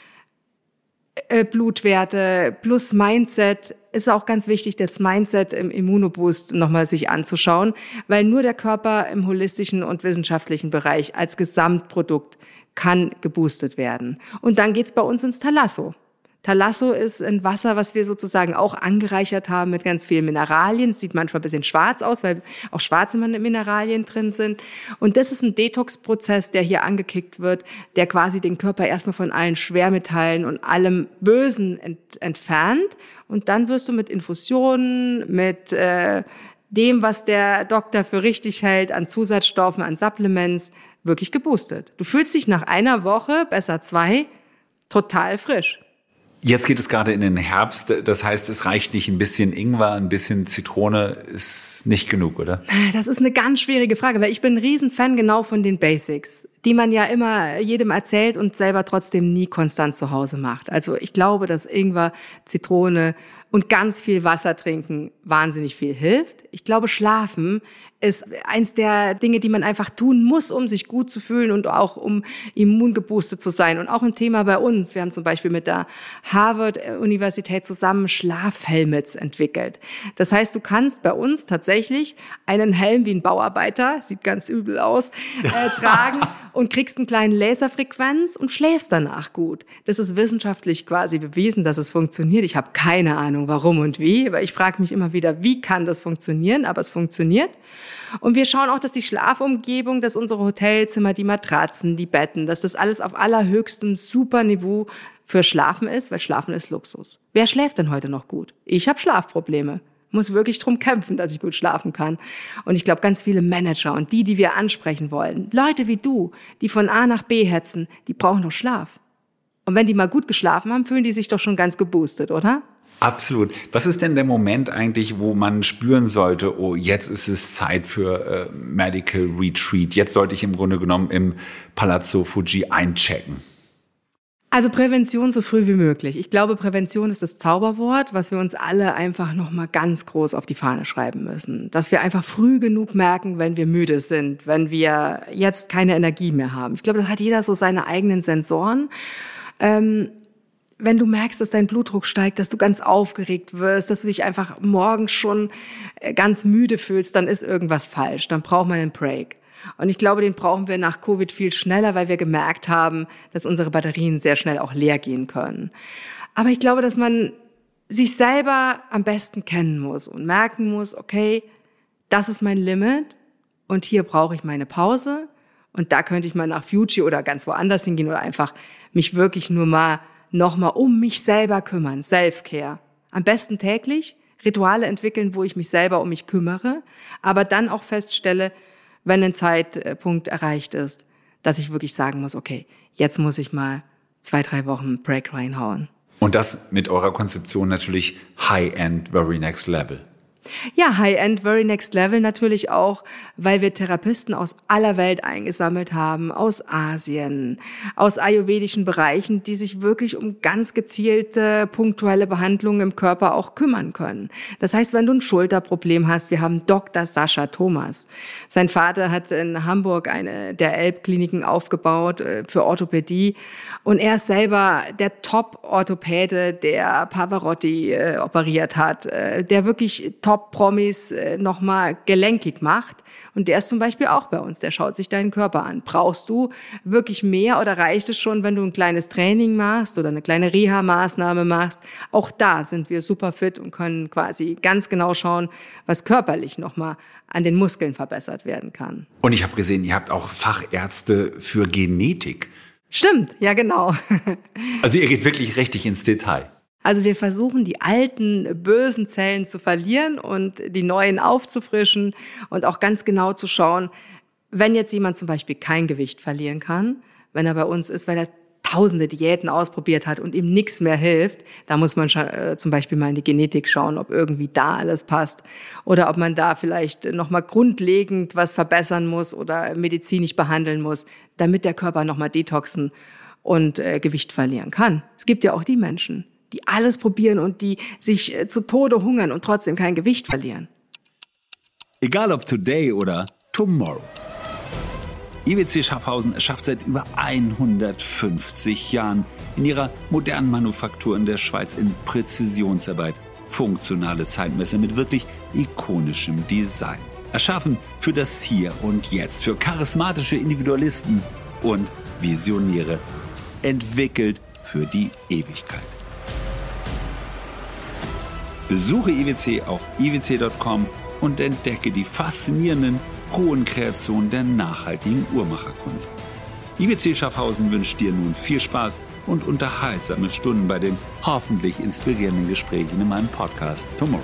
äh, Blutwerte plus Mindset. Ist auch ganz wichtig, das Mindset im Immunoboost nochmal sich anzuschauen, weil nur der Körper im holistischen und wissenschaftlichen Bereich als Gesamtprodukt kann geboostet werden. Und dann geht's bei uns ins Thalasso. Thalasso ist ein Wasser, was wir sozusagen auch angereichert haben mit ganz vielen Mineralien. Es sieht manchmal ein bisschen schwarz aus, weil auch schwarze Mineralien drin sind. Und das ist ein Detox-Prozess, der hier angekickt wird, der quasi den Körper erstmal von allen Schwermetallen und allem Bösen ent- entfernt. Und dann wirst du mit Infusionen, mit äh, dem, was der Doktor für richtig hält, an Zusatzstoffen, an Supplements, wirklich geboostet. Du fühlst dich nach einer Woche, besser zwei, total frisch. Jetzt geht es gerade in den Herbst, das heißt, es reicht nicht ein bisschen Ingwer, ein bisschen Zitrone, ist nicht genug, oder? Das ist eine ganz schwierige Frage, weil ich bin ein Riesenfan genau von den Basics, die man ja immer jedem erzählt und selber trotzdem nie konstant zu Hause macht. Also ich glaube, dass Ingwer, Zitrone und ganz viel Wasser trinken wahnsinnig viel hilft. Ich glaube, Schlafen ist eins der Dinge, die man einfach tun muss, um sich gut zu fühlen und auch um immungeboostet zu sein. Und auch ein Thema bei uns. Wir haben zum Beispiel mit der Harvard-Universität zusammen Schlafhelmets entwickelt. Das heißt, du kannst bei uns tatsächlich einen Helm wie ein Bauarbeiter, sieht ganz übel aus, äh, tragen und kriegst einen kleinen Laserfrequenz und schläfst danach gut. Das ist wissenschaftlich quasi bewiesen, dass es funktioniert. Ich habe keine Ahnung, warum und wie, aber ich frage mich immer wieder, wie kann das funktionieren? Aber es funktioniert. Und wir schauen auch, dass die Schlafumgebung, dass unsere Hotelzimmer, die Matratzen, die Betten, dass das alles auf allerhöchstem Superniveau für Schlafen ist, weil Schlafen ist Luxus. Wer schläft denn heute noch gut? Ich habe Schlafprobleme. Muss wirklich drum kämpfen, dass ich gut schlafen kann. Und ich glaube, ganz viele Manager und die, die wir ansprechen wollen, Leute wie du, die von A nach B hetzen, die brauchen doch Schlaf. Und wenn die mal gut geschlafen haben, fühlen die sich doch schon ganz geboostet, oder? Absolut. Was ist denn der Moment eigentlich, wo man spüren sollte, oh, jetzt ist es Zeit für äh, Medical Retreat. Jetzt sollte ich im Grunde genommen im Palazzo Fuji einchecken. Also Prävention so früh wie möglich. Ich glaube, Prävention ist das Zauberwort, was wir uns alle einfach nochmal ganz groß auf die Fahne schreiben müssen. Dass wir einfach früh genug merken, wenn wir müde sind, wenn wir jetzt keine Energie mehr haben. Ich glaube, das hat jeder so seine eigenen Sensoren. Ähm, wenn du merkst, dass dein Blutdruck steigt, dass du ganz aufgeregt wirst, dass du dich einfach morgens schon ganz müde fühlst, dann ist irgendwas falsch. Dann braucht man einen Break. Und ich glaube, den brauchen wir nach Covid viel schneller, weil wir gemerkt haben, dass unsere Batterien sehr schnell auch leer gehen können. Aber ich glaube, dass man sich selber am besten kennen muss und merken muss, okay, das ist mein Limit und hier brauche ich meine Pause und da könnte ich mal nach Fuji oder ganz woanders hingehen oder einfach mich wirklich nur mal nochmal um mich selber kümmern, Self-Care. Am besten täglich Rituale entwickeln, wo ich mich selber um mich kümmere, aber dann auch feststelle, wenn ein Zeitpunkt erreicht ist, dass ich wirklich sagen muss, okay, jetzt muss ich mal zwei, drei Wochen Break reinhauen. Und das mit eurer Konzeption natürlich High-End, Very Next Level. Ja, High-End, Very Next Level natürlich auch, weil wir Therapeuten aus aller Welt eingesammelt haben, aus Asien, aus ayurvedischen Bereichen, die sich wirklich um ganz gezielte, punktuelle Behandlungen im Körper auch kümmern können. Das heißt, wenn du ein Schulterproblem hast, wir haben Doktor Sascha Thomas. Sein Vater hat in Hamburg eine der Elbkliniken aufgebaut für Orthopädie und er ist selber der Top-Orthopäde, der Pavarotti äh, operiert hat, äh, der wirklich Top-Promis äh, nochmal gelenkig macht. Und der ist zum Beispiel auch bei uns, der schaut sich deinen Körper an. Brauchst du wirklich mehr oder reicht es schon, wenn du ein kleines Training machst oder eine kleine Reha-Maßnahme machst? Auch da sind wir super fit und können quasi ganz genau schauen, was körperlich nochmal an den Muskeln verbessert werden kann. Und ich habe gesehen, ihr habt auch Fachärzte für Genetik. Stimmt, ja genau. Also ihr geht wirklich richtig ins Detail. Also wir versuchen, die alten, bösen Zellen zu verlieren und die neuen aufzufrischen und auch ganz genau zu schauen, Wenn jetzt jemand zum Beispiel kein Gewicht verlieren kann, wenn er bei uns ist, weil er tausende Diäten ausprobiert hat und ihm nichts mehr hilft, da muss man schon, äh, zum Beispiel mal in die Genetik schauen, ob irgendwie da alles passt oder ob man da vielleicht nochmal grundlegend was verbessern muss oder medizinisch behandeln muss, damit der Körper nochmal detoxen und äh, Gewicht verlieren kann. Es gibt ja auch die Menschen, die alles probieren und die sich äh, zu Tode hungern und trotzdem kein Gewicht verlieren. Egal ob today oder tomorrow. I W C Schaffhausen schafft seit über hundertfünfzig Jahren in ihrer modernen Manufaktur in der Schweiz in Präzisionsarbeit funktionale Zeitmesser mit wirklich ikonischem Design. Erschaffen für das Hier und Jetzt, für charismatische Individualisten und Visionäre. Entwickelt für die Ewigkeit. Besuche I W C auf i w c punkt com und entdecke die faszinierenden hohen Kreationen der nachhaltigen Uhrmacherkunst. I W C Schaffhausen wünscht dir nun viel Spaß und unterhaltsame Stunden bei den hoffentlich inspirierenden Gesprächen in meinem Podcast Tomorrow.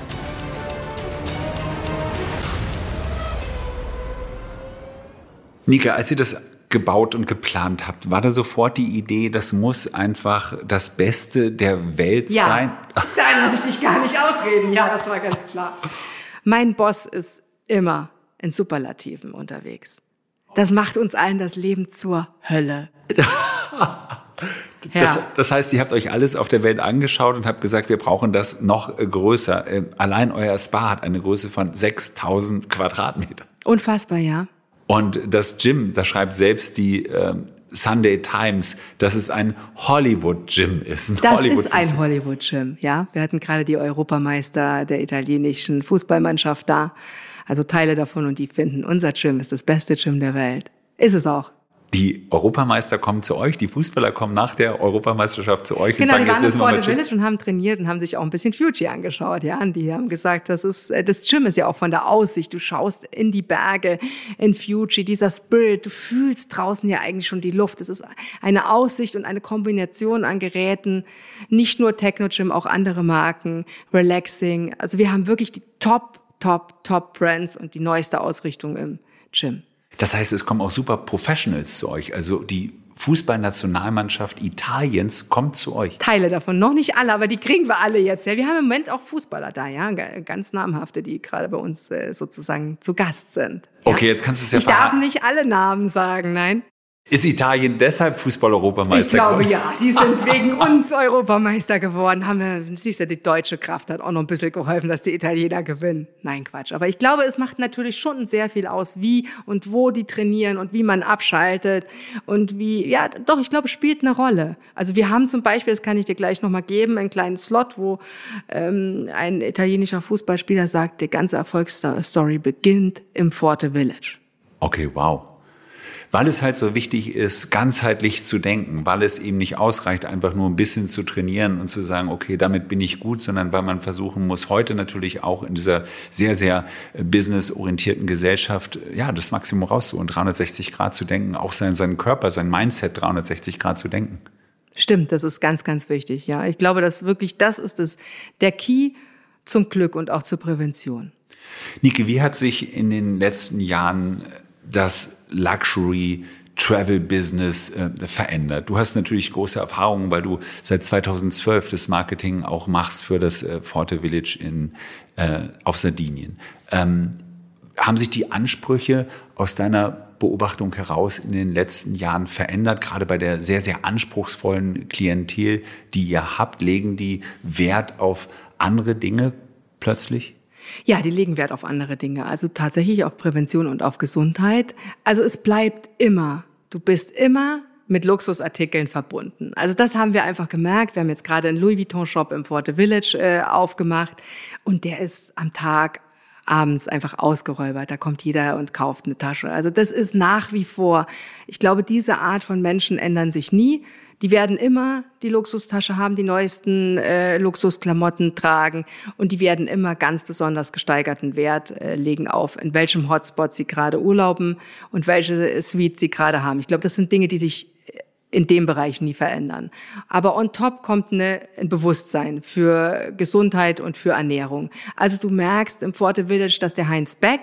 Nika, als ihr das gebaut und geplant habt, war da sofort die Idee, das muss einfach das Beste der Welt ja, sein? Da lasse ich dich gar nicht ausreden. Ja, das war ganz klar. Mein Boss ist immer in Superlativen unterwegs. Das macht uns allen das Leben zur Hölle. Das, ja. das heißt, ihr habt euch alles auf der Welt angeschaut und habt gesagt, wir brauchen das noch größer. Allein euer Spa hat eine Größe von sechstausend Quadratmeter. Unfassbar, ja. Und das Gym, da schreibt selbst die äh, Sunday Times, dass es ein Hollywood-Gym ist. Ein das Hollywood ist ein Hollywood-Gym, ja. Wir hatten gerade die Europameister der italienischen Fußballmannschaft da. Also Teile davon und die finden, unser Gym ist das beste Gym der Welt. Ist es auch. Die Europameister kommen zu euch, die Fußballer kommen nach der Europameisterschaft zu euch genau, und sagen, die jetzt waren wissen in wir Forte mal Village und haben trainiert und haben sich auch ein bisschen Fuji angeschaut, ja. Und die haben gesagt, das ist, das Gym ist ja auch von der Aussicht. Du schaust in die Berge, in Fuji, dieser Spirit. Du fühlst draußen ja eigentlich schon die Luft. Es ist eine Aussicht und eine Kombination an Geräten. Nicht nur Techno-Gym, auch andere Marken, Relaxing. Also wir haben wirklich die Top, Top, Top Brands und die neueste Ausrichtung im Gym. Das heißt, es kommen auch super Professionals zu euch. Also die Fußballnationalmannschaft Italiens kommt zu euch. Teile davon, noch nicht alle, aber die kriegen wir alle jetzt. Ja, wir haben im Moment auch Fußballer da, ja, ganz namhafte, die gerade bei uns äh, sozusagen zu Gast sind. Ja? Okay, jetzt kannst du es ja Ich darf nicht alle Namen sagen, nein. Ist Italien deshalb Fußball-Europameister geworden? Ich geworden? glaube, ja. Die sind wegen uns Europameister geworden. Haben wir, siehst du, die deutsche Kraft hat auch noch ein bisschen geholfen, dass die Italiener gewinnen. Nein, Quatsch. Aber ich glaube, es macht natürlich schon sehr viel aus, wie und wo die trainieren und wie man abschaltet und wie, ja, doch, ich glaube, es spielt eine Rolle. Also wir haben zum Beispiel, das kann ich dir gleich nochmal geben, einen kleinen Slot, wo ähm, ein italienischer Fußballspieler sagt, die ganze Erfolgsstory beginnt im Forte Village. Okay, wow. Weil es halt so wichtig ist, ganzheitlich zu denken, weil es eben nicht ausreicht, einfach nur ein bisschen zu trainieren und zu sagen, okay, damit bin ich gut, sondern weil man versuchen muss, heute natürlich auch in dieser sehr, sehr businessorientierten Gesellschaft, ja, das Maximum rauszuholen, dreihundertsechzig Grad zu denken, auch seinen, seinen Körper, sein Mindset dreihundertsechzig Grad zu denken. Stimmt, das ist ganz, ganz wichtig, ja. Ich glaube, dass wirklich das ist es, der Key zum Glück und auch zur Prävention. Nike, wie hat sich in den letzten Jahren das Luxury Travel Business äh, verändert? Du hast natürlich große Erfahrungen, weil du seit zweitausendzwölf das Marketing auch machst für das äh, Forte Village in, äh, auf Sardinien. Ähm, haben sich die Ansprüche aus deiner Beobachtung heraus in den letzten Jahren verändert, gerade bei der sehr, sehr anspruchsvollen Klientel, die ihr habt? Legen die Wert auf andere Dinge plötzlich? Ja, die legen Wert auf andere Dinge, also tatsächlich auf Prävention und auf Gesundheit. Also es bleibt immer, du bist immer mit Luxusartikeln verbunden. Also das haben wir einfach gemerkt. Wir haben jetzt gerade einen Louis Vuitton Shop im Forte Village äh, aufgemacht und der ist am Tag abends einfach ausgeräubert. Da kommt jeder und kauft eine Tasche. Also das ist nach wie vor, ich glaube, diese Art von Menschen ändern sich nie. Die werden immer die Luxustasche haben, die neuesten äh, Luxusklamotten tragen und die werden immer ganz besonders gesteigerten Wert äh, legen auf, in welchem Hotspot sie gerade urlauben und welche Suite sie gerade haben. Ich glaube, das sind Dinge, die sich in dem Bereich nie verändern. Aber on top kommt eine, ein Bewusstsein für Gesundheit und für Ernährung. Also du merkst im Forte Village, dass der Heinz Beck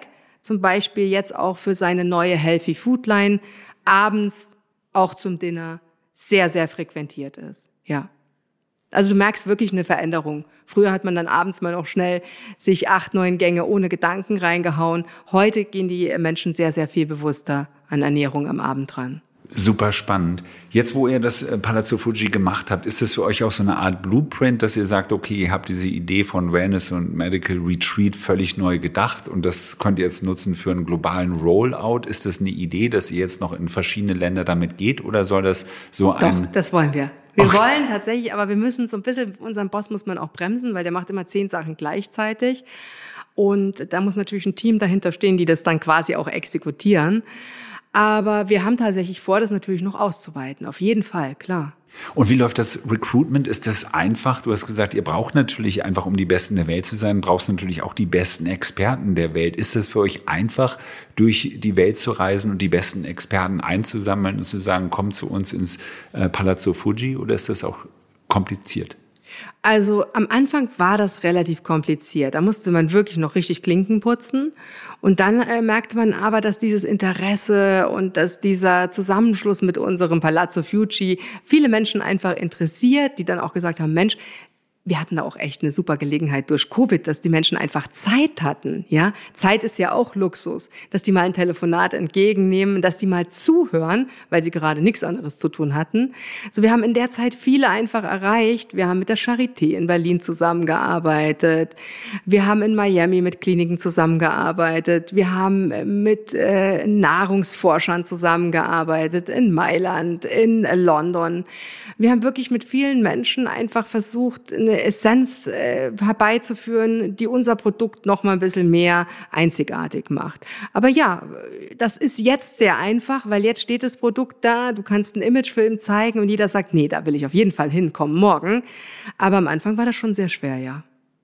zum Beispiel jetzt auch für seine neue Healthy Food Line abends auch zum Dinner sehr, sehr frequentiert ist. Ja. Also du merkst wirklich eine Veränderung. Früher hat man dann abends mal noch schnell sich acht, neun Gänge ohne Gedanken reingehauen. Heute gehen die Menschen sehr, sehr viel bewusster an Ernährung am Abend dran. Super spannend. Jetzt, wo ihr das Palazzo Fuji gemacht habt, ist das für euch auch so eine Art Blueprint, dass ihr sagt, okay, ihr habt diese Idee von Wellness und Medical Retreat völlig neu gedacht und das könnt ihr jetzt nutzen für einen globalen Rollout? Ist das eine Idee, dass ihr jetzt noch in verschiedene Länder damit geht oder soll das so Doch, ein... Doch, das wollen wir. Wir okay. wollen tatsächlich, aber wir müssen so ein bisschen, unseren Boss muss man auch bremsen, weil der macht immer zehn Sachen gleichzeitig. Und da muss natürlich ein Team dahinter stehen, die das dann quasi auch exekutieren. Aber wir haben tatsächlich vor, das natürlich noch auszuweiten. Auf jeden Fall, klar. Und wie läuft das Recruitment? Ist das einfach? Du hast gesagt, ihr braucht natürlich einfach, um die Besten der Welt zu sein, brauchst natürlich auch die besten Experten der Welt. Ist das für euch einfach, durch die Welt zu reisen und die besten Experten einzusammeln und zu sagen, komm zu uns ins äh, Palazzo Fuji? Oder ist das auch kompliziert? Also am Anfang war das relativ kompliziert. Da musste man wirklich noch richtig Klinken putzen. Und dann äh, merkte man aber, dass dieses Interesse und dass dieser Zusammenschluss mit unserem Palazzo Fuji viele Menschen einfach interessiert, die dann auch gesagt haben, Mensch, wir hatten da auch echt eine super Gelegenheit durch Covid, dass die Menschen einfach Zeit hatten, ja. Zeit ist ja auch Luxus, dass die mal ein Telefonat entgegennehmen, dass die mal zuhören, weil sie gerade nichts anderes zu tun hatten. So, wir haben in der Zeit viele einfach erreicht. Wir haben mit der Charité in Berlin zusammengearbeitet. Wir haben in Miami mit Kliniken zusammengearbeitet. Wir haben mit äh, Nahrungsforschern zusammengearbeitet in Mailand, in London. Wir haben wirklich mit vielen Menschen einfach versucht, eine Essenz äh, herbeizuführen, die unser Produkt noch mal ein bisschen mehr einzigartig macht. Aber ja, das ist jetzt sehr einfach, weil jetzt steht das Produkt da, du kannst einen Imagefilm zeigen und jeder sagt, nee, da will ich auf jeden Fall hinkommen morgen. Aber am Anfang war das schon sehr schwer, ja.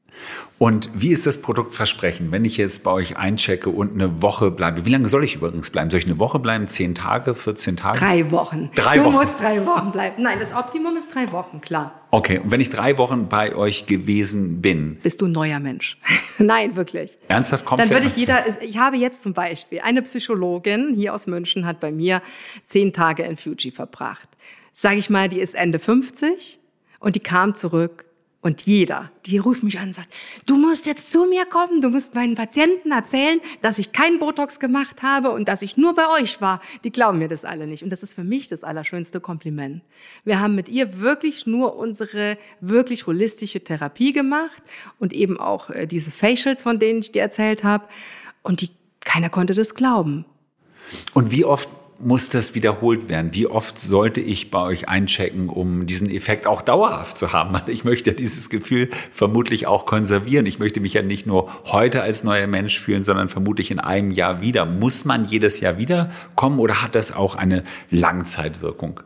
Und wie ist das Produktversprechen, wenn ich jetzt bei euch einchecke und eine Woche bleibe? Wie lange soll ich übrigens bleiben? Soll ich eine Woche bleiben? Zehn Tage? vierzehn Tage? Drei Wochen. Drei du Wochen. musst drei Wochen bleiben. Nein, das Optimum ist drei Wochen, klar. Okay, und wenn ich drei Wochen bei euch gewesen bin? Bist du ein neuer Mensch? Nein, wirklich. Ernsthaft? Komplett? Dann würde ich jeder, ich habe jetzt zum Beispiel, eine Psychologin hier aus München hat bei mir zehn Tage in Fuji verbracht. Sag ich mal, die ist Ende fünfzig und die kam zurück. Und jeder, die ruft mich an und sagt, du musst jetzt zu mir kommen, du musst meinen Patienten erzählen, dass ich keinen Botox gemacht habe und dass ich nur bei euch war. Die glauben mir das alle nicht. Und das ist für mich das allerschönste Kompliment. Wir haben mit ihr wirklich nur unsere wirklich holistische Therapie gemacht und eben auch diese Facials, von denen ich dir erzählt habe. Und die, keiner konnte das glauben. Und wie oft muss das wiederholt werden? Wie oft sollte ich bei euch einchecken, um diesen Effekt auch dauerhaft zu haben? Ich möchte ja dieses Gefühl vermutlich auch konservieren. Ich möchte mich ja nicht nur heute als neuer Mensch fühlen, sondern vermutlich in einem Jahr wieder. Muss man jedes Jahr wieder kommen oder hat das auch eine Langzeitwirkung?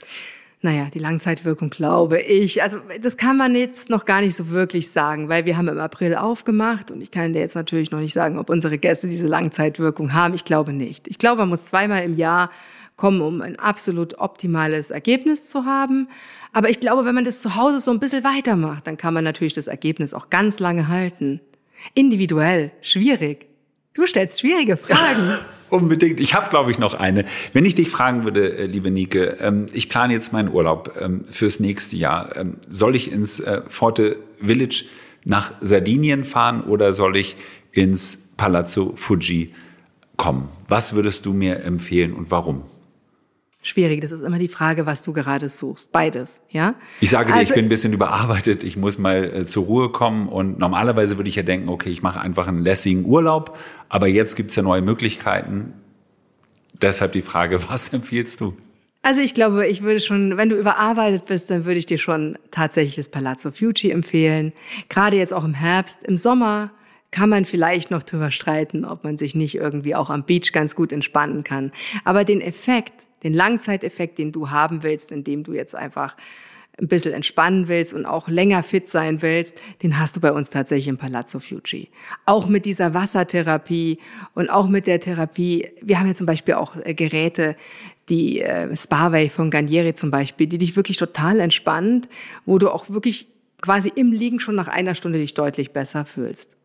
Naja, die Langzeitwirkung glaube ich. Also das kann man jetzt noch gar nicht so wirklich sagen, weil wir haben im April aufgemacht und ich kann dir jetzt natürlich noch nicht sagen, ob unsere Gäste diese Langzeitwirkung haben. Ich glaube nicht. Ich glaube, man muss zweimal im Jahr kommen, um ein absolut optimales Ergebnis zu haben. Aber ich glaube, wenn man das zu Hause so ein bisschen weitermacht, dann kann man natürlich das Ergebnis auch ganz lange halten. Individuell, schwierig. Du stellst schwierige Fragen. Unbedingt. Ich habe, glaube ich, noch eine. Wenn ich dich fragen würde, liebe Nike, ähm, ich plane jetzt meinen Urlaub ähm, fürs nächste Jahr. Ähm, soll ich ins äh, Forte Village nach Sardinien fahren oder soll ich ins Palazzo Fuji kommen? Was würdest du mir empfehlen und warum? Schwierig, das ist immer die Frage, was du gerade suchst. Beides, ja? Ich sage dir, also, ich bin ein bisschen überarbeitet, ich muss mal äh, zur Ruhe kommen und normalerweise würde ich ja denken, okay, ich mache einfach einen lässigen Urlaub, aber jetzt gibt's ja neue Möglichkeiten. Deshalb die Frage, was empfiehlst du? Also ich glaube, ich würde schon, wenn du überarbeitet bist, dann würde ich dir schon tatsächlich das Palazzo Fuji empfehlen. Gerade jetzt auch im Herbst, im Sommer kann man vielleicht noch drüber streiten, ob man sich nicht irgendwie auch am Beach ganz gut entspannen kann. Aber den Effekt, den Langzeiteffekt, den du haben willst, indem du jetzt einfach ein bisschen entspannen willst und auch länger fit sein willst, den hast du bei uns tatsächlich im Palazzo Fuji. Auch mit dieser Wassertherapie und auch mit der Therapie. Wir haben ja zum Beispiel auch Geräte, die äh, Spa-Wave von Garnieri zum Beispiel, die dich wirklich total entspannt, wo du auch wirklich quasi im Liegen schon nach einer Stunde dich deutlich besser fühlst.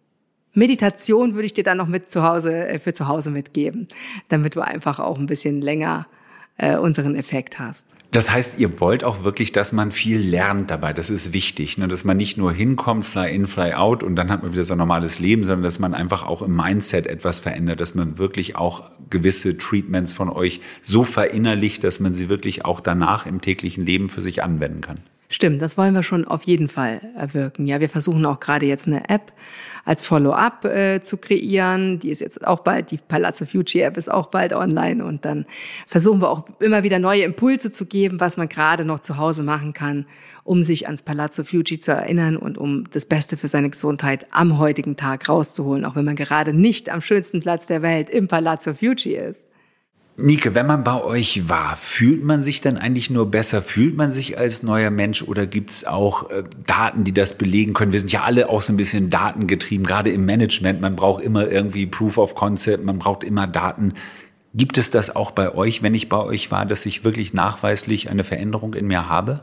Meditation würde ich dir dann noch mit zu Hause, äh, für zu Hause mitgeben, damit du einfach auch ein bisschen länger äh, unseren Effekt hast. Das heißt, ihr wollt auch wirklich, dass man viel lernt dabei. Das ist wichtig, ne? Dass man nicht nur hinkommt, fly in, fly out und dann hat man wieder so ein normales Leben, sondern dass man einfach auch im Mindset etwas verändert, dass man wirklich auch gewisse Treatments von euch so verinnerlicht, dass man sie wirklich auch danach im täglichen Leben für sich anwenden kann. Stimmt, das wollen wir schon auf jeden Fall erwirken. Ja, wir versuchen auch gerade jetzt eine App als Follow-up äh, zu kreieren. Die ist jetzt auch bald, die Palazzo Fuji App ist auch bald online und dann versuchen wir auch immer wieder neue Impulse zu geben, was man gerade noch zu Hause machen kann, um sich ans Palazzo Fuji zu erinnern und um das Beste für seine Gesundheit am heutigen Tag rauszuholen, auch wenn man gerade nicht am schönsten Platz der Welt im Palazzo Fuji ist. Nike, wenn man bei euch war, fühlt man sich dann eigentlich nur besser? Fühlt man sich als neuer Mensch oder gibt es auch äh, Daten, die das belegen können? Wir sind ja alle auch so ein bisschen datengetrieben, gerade im Management. Man braucht immer irgendwie Proof of Concept, man braucht immer Daten. Gibt es das auch bei euch, wenn ich bei euch war, dass ich wirklich nachweislich eine Veränderung in mir habe?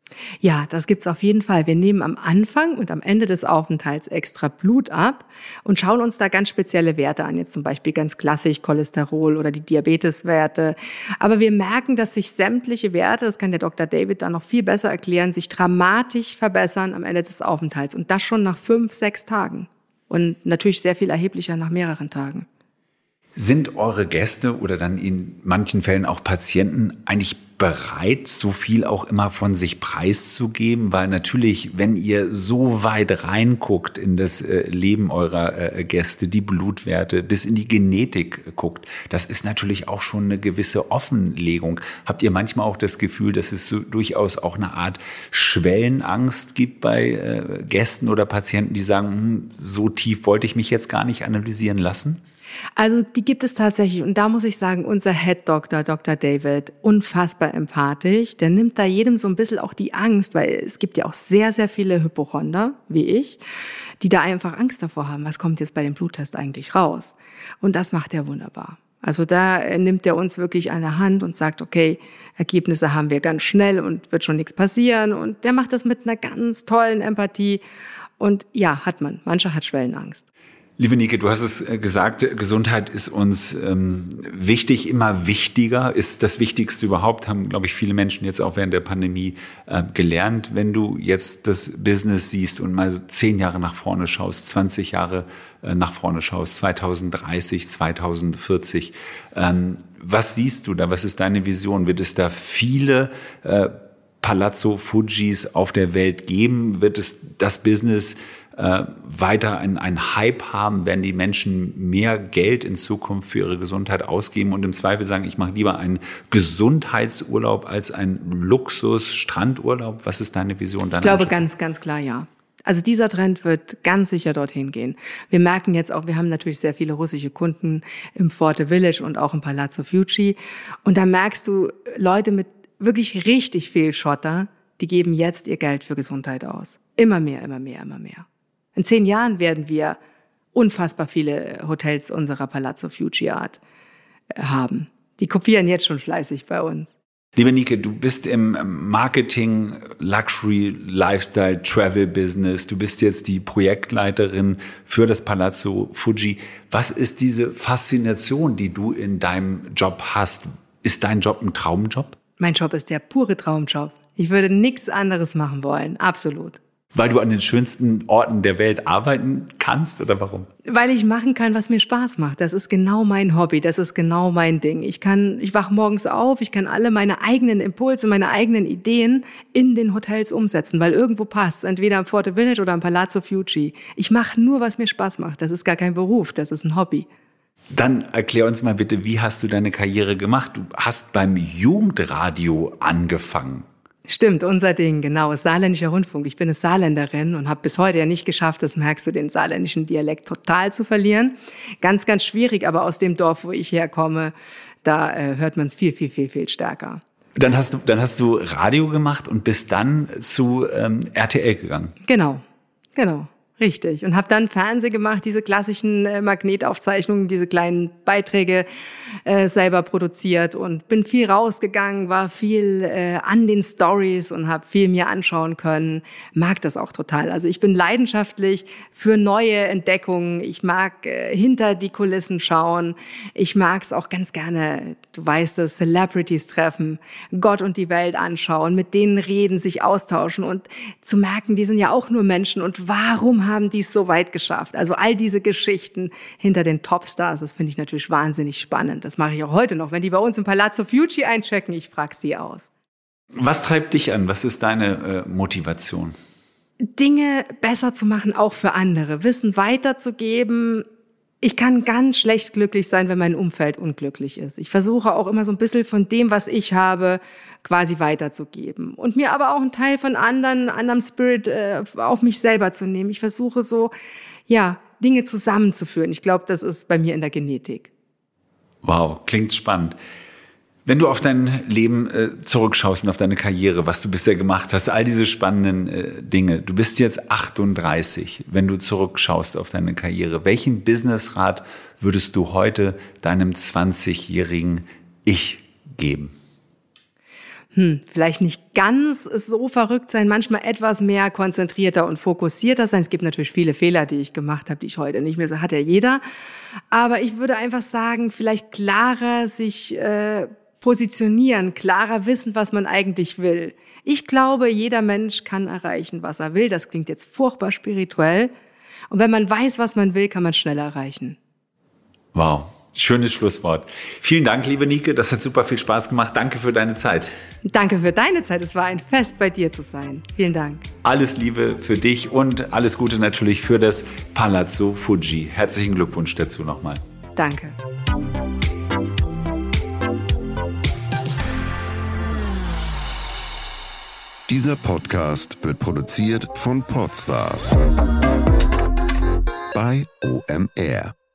Ja, das gibt's auf jeden Fall. Wir nehmen am Anfang und am Ende des Aufenthalts extra Blut ab und schauen uns da ganz spezielle Werte an, jetzt zum Beispiel ganz klassisch Cholesterol oder die Diabeteswerte. Aber wir merken, dass sich sämtliche Werte, das kann der Doktor David dann noch viel besser erklären, sich dramatisch verbessern am Ende des Aufenthalts und das schon nach fünf, sechs Tagen und natürlich sehr viel erheblicher nach mehreren Tagen. Sind eure Gäste oder dann in manchen Fällen auch Patienten eigentlich bereit, so viel auch immer von sich preiszugeben? Weil natürlich, wenn ihr so weit reinguckt in das äh, Leben eurer äh, Gäste, die Blutwerte, bis in die Genetik guckt, das ist natürlich auch schon eine gewisse Offenlegung. Habt ihr manchmal auch das Gefühl, dass es so durchaus auch eine Art Schwellenangst gibt bei äh, Gästen oder Patienten, die sagen, hm, so tief wollte ich mich jetzt gar nicht analysieren lassen? Also die gibt es tatsächlich und da muss ich sagen, unser Head Doktor, Doktor David, unfassbar empathisch. Der nimmt da jedem so ein bisschen auch die Angst, weil es gibt ja auch sehr, sehr viele Hypochonder, wie ich, die da einfach Angst davor haben, was kommt jetzt bei dem Bluttest eigentlich raus? Und das macht er wunderbar. Also da nimmt er uns wirklich an der Hand und sagt, okay, Ergebnisse haben wir ganz schnell und wird schon nichts passieren. Und der macht das mit einer ganz tollen Empathie. Und ja, hat man. Mancher hat Schwellenangst. Liebe Nike, du hast es gesagt, Gesundheit ist uns ähm, wichtig, immer wichtiger, ist das Wichtigste überhaupt, haben, glaube ich, viele Menschen jetzt auch während der Pandemie äh, gelernt. Wenn du jetzt das Business siehst und mal so zehn Jahre nach vorne schaust, zwanzig Jahre äh, nach vorne schaust, zwanzig dreißig, zwanzig vierzig, ähm, was siehst du da? Was ist deine Vision? Wird es da viele äh, Palazzo Fujis auf der Welt geben? Wird es das Business äh, weiter ein, ein Hype haben? Werden die Menschen mehr Geld in Zukunft für ihre Gesundheit ausgeben und im Zweifel sagen, ich mache lieber einen Gesundheitsurlaub als einen Luxus-Strandurlaub? Was ist deine Vision? Deine Ich glaube ganz, ganz klar, ja. Also dieser Trend wird ganz sicher dorthin gehen. Wir merken jetzt auch, wir haben natürlich sehr viele russische Kunden im Forte Village und auch im Palazzo Fuji. Und da merkst du Leute mit wirklich richtig viel Schotter, die geben jetzt ihr Geld für Gesundheit aus. Immer mehr, immer mehr, immer mehr. In zehn Jahren werden wir unfassbar viele Hotels unserer Palazzo Fuji Art haben. Die kopieren jetzt schon fleißig bei uns. Liebe Nike, du bist im Marketing, Luxury, Lifestyle, Travel Business. Du bist jetzt die Projektleiterin für das Palazzo Fuji. Was ist diese Faszination, die du in deinem Job hast? Ist dein Job ein Traumjob? Mein Job ist der pure Traumjob. Ich würde nichts anderes machen wollen, absolut. Weil du an den schönsten Orten der Welt arbeiten kannst oder warum? Weil ich machen kann, was mir Spaß macht. Das ist genau mein Hobby, das ist genau mein Ding. Ich kann, ich wach morgens auf, ich kann alle meine eigenen Impulse, meine eigenen Ideen in den Hotels umsetzen, weil irgendwo passt, entweder am Forte Village oder am Palazzo Fuji. Ich mache nur, was mir Spaß macht. Das ist gar kein Beruf, das ist ein Hobby. Dann erklär uns mal bitte, wie hast du deine Karriere gemacht? Du hast beim Jugendradio angefangen. Stimmt, unser Ding, genau, saarländischer Rundfunk. Ich bin eine Saarländerin und habe bis heute ja nicht geschafft, das merkst du, den saarländischen Dialekt total zu verlieren. Ganz, ganz schwierig, aber aus dem Dorf, wo ich herkomme, da äh, hört man es viel, viel, viel, viel stärker. Dann hast du, dann hast du Radio gemacht und bist dann zu ähm, R T L gegangen. Genau, genau. Richtig. Und habe dann Fernsehen gemacht, diese klassischen äh, Magnetaufzeichnungen, diese kleinen Beiträge äh, selber produziert und bin viel rausgegangen, war viel äh, an den Stories und habe viel mir anschauen können. Mag das auch total. Also ich bin leidenschaftlich für neue Entdeckungen. Ich mag äh, hinter die Kulissen schauen. Ich mag es auch ganz gerne, du weißt es, Celebrities treffen, Gott und die Welt anschauen, mit denen reden, sich austauschen und zu merken, die sind ja auch nur Menschen und warum haben die es so weit geschafft? Also all diese Geschichten hinter den Topstars, das finde ich natürlich wahnsinnig spannend. Das mache ich auch heute noch. Wenn die bei uns im Palazzo Fuji einchecken, ich frage sie aus. Was treibt dich an? Was ist deine äh, Motivation? Dinge besser zu machen, auch für andere. Wissen weiterzugeben. Ich kann ganz schlecht glücklich sein, wenn mein Umfeld unglücklich ist. Ich versuche auch immer so ein bisschen von dem, was ich habe, quasi weiterzugeben. Und mir aber auch einen Teil von anderen, anderem Spirit äh, auf mich selber zu nehmen. Ich versuche so, ja, Dinge zusammenzuführen. Ich glaube, das ist bei mir in der Genetik. Wow, klingt spannend. Wenn du auf dein Leben äh, zurückschaust und auf deine Karriere, was du bisher gemacht hast, all diese spannenden äh, Dinge. Du bist jetzt achtunddreißig. Wenn du zurückschaust auf deine Karriere, welchen Businessrat würdest du heute deinem zwanzigjährigen Ich geben? Hm, vielleicht nicht ganz so verrückt sein, manchmal etwas mehr konzentrierter und fokussierter sein. Es gibt natürlich viele Fehler, die ich gemacht habe, die ich heute nicht mehr so, hat ja jeder. Aber ich würde einfach sagen, vielleicht klarer sich äh, positionieren, klarer wissen, was man eigentlich will. Ich glaube, jeder Mensch kann erreichen, was er will. Das klingt jetzt furchtbar spirituell. Und wenn man weiß, was man will, kann man schneller erreichen. Wow. Schönes Schlusswort. Vielen Dank, liebe Nike. Das hat super viel Spaß gemacht. Danke für deine Zeit. Danke für deine Zeit. Es war ein Fest, bei dir zu sein. Vielen Dank. Alles Liebe für dich und alles Gute natürlich für das Palazzo Fuji. Herzlichen Glückwunsch dazu nochmal. Danke. Dieser Podcast wird produziert von Podstars bei O M R.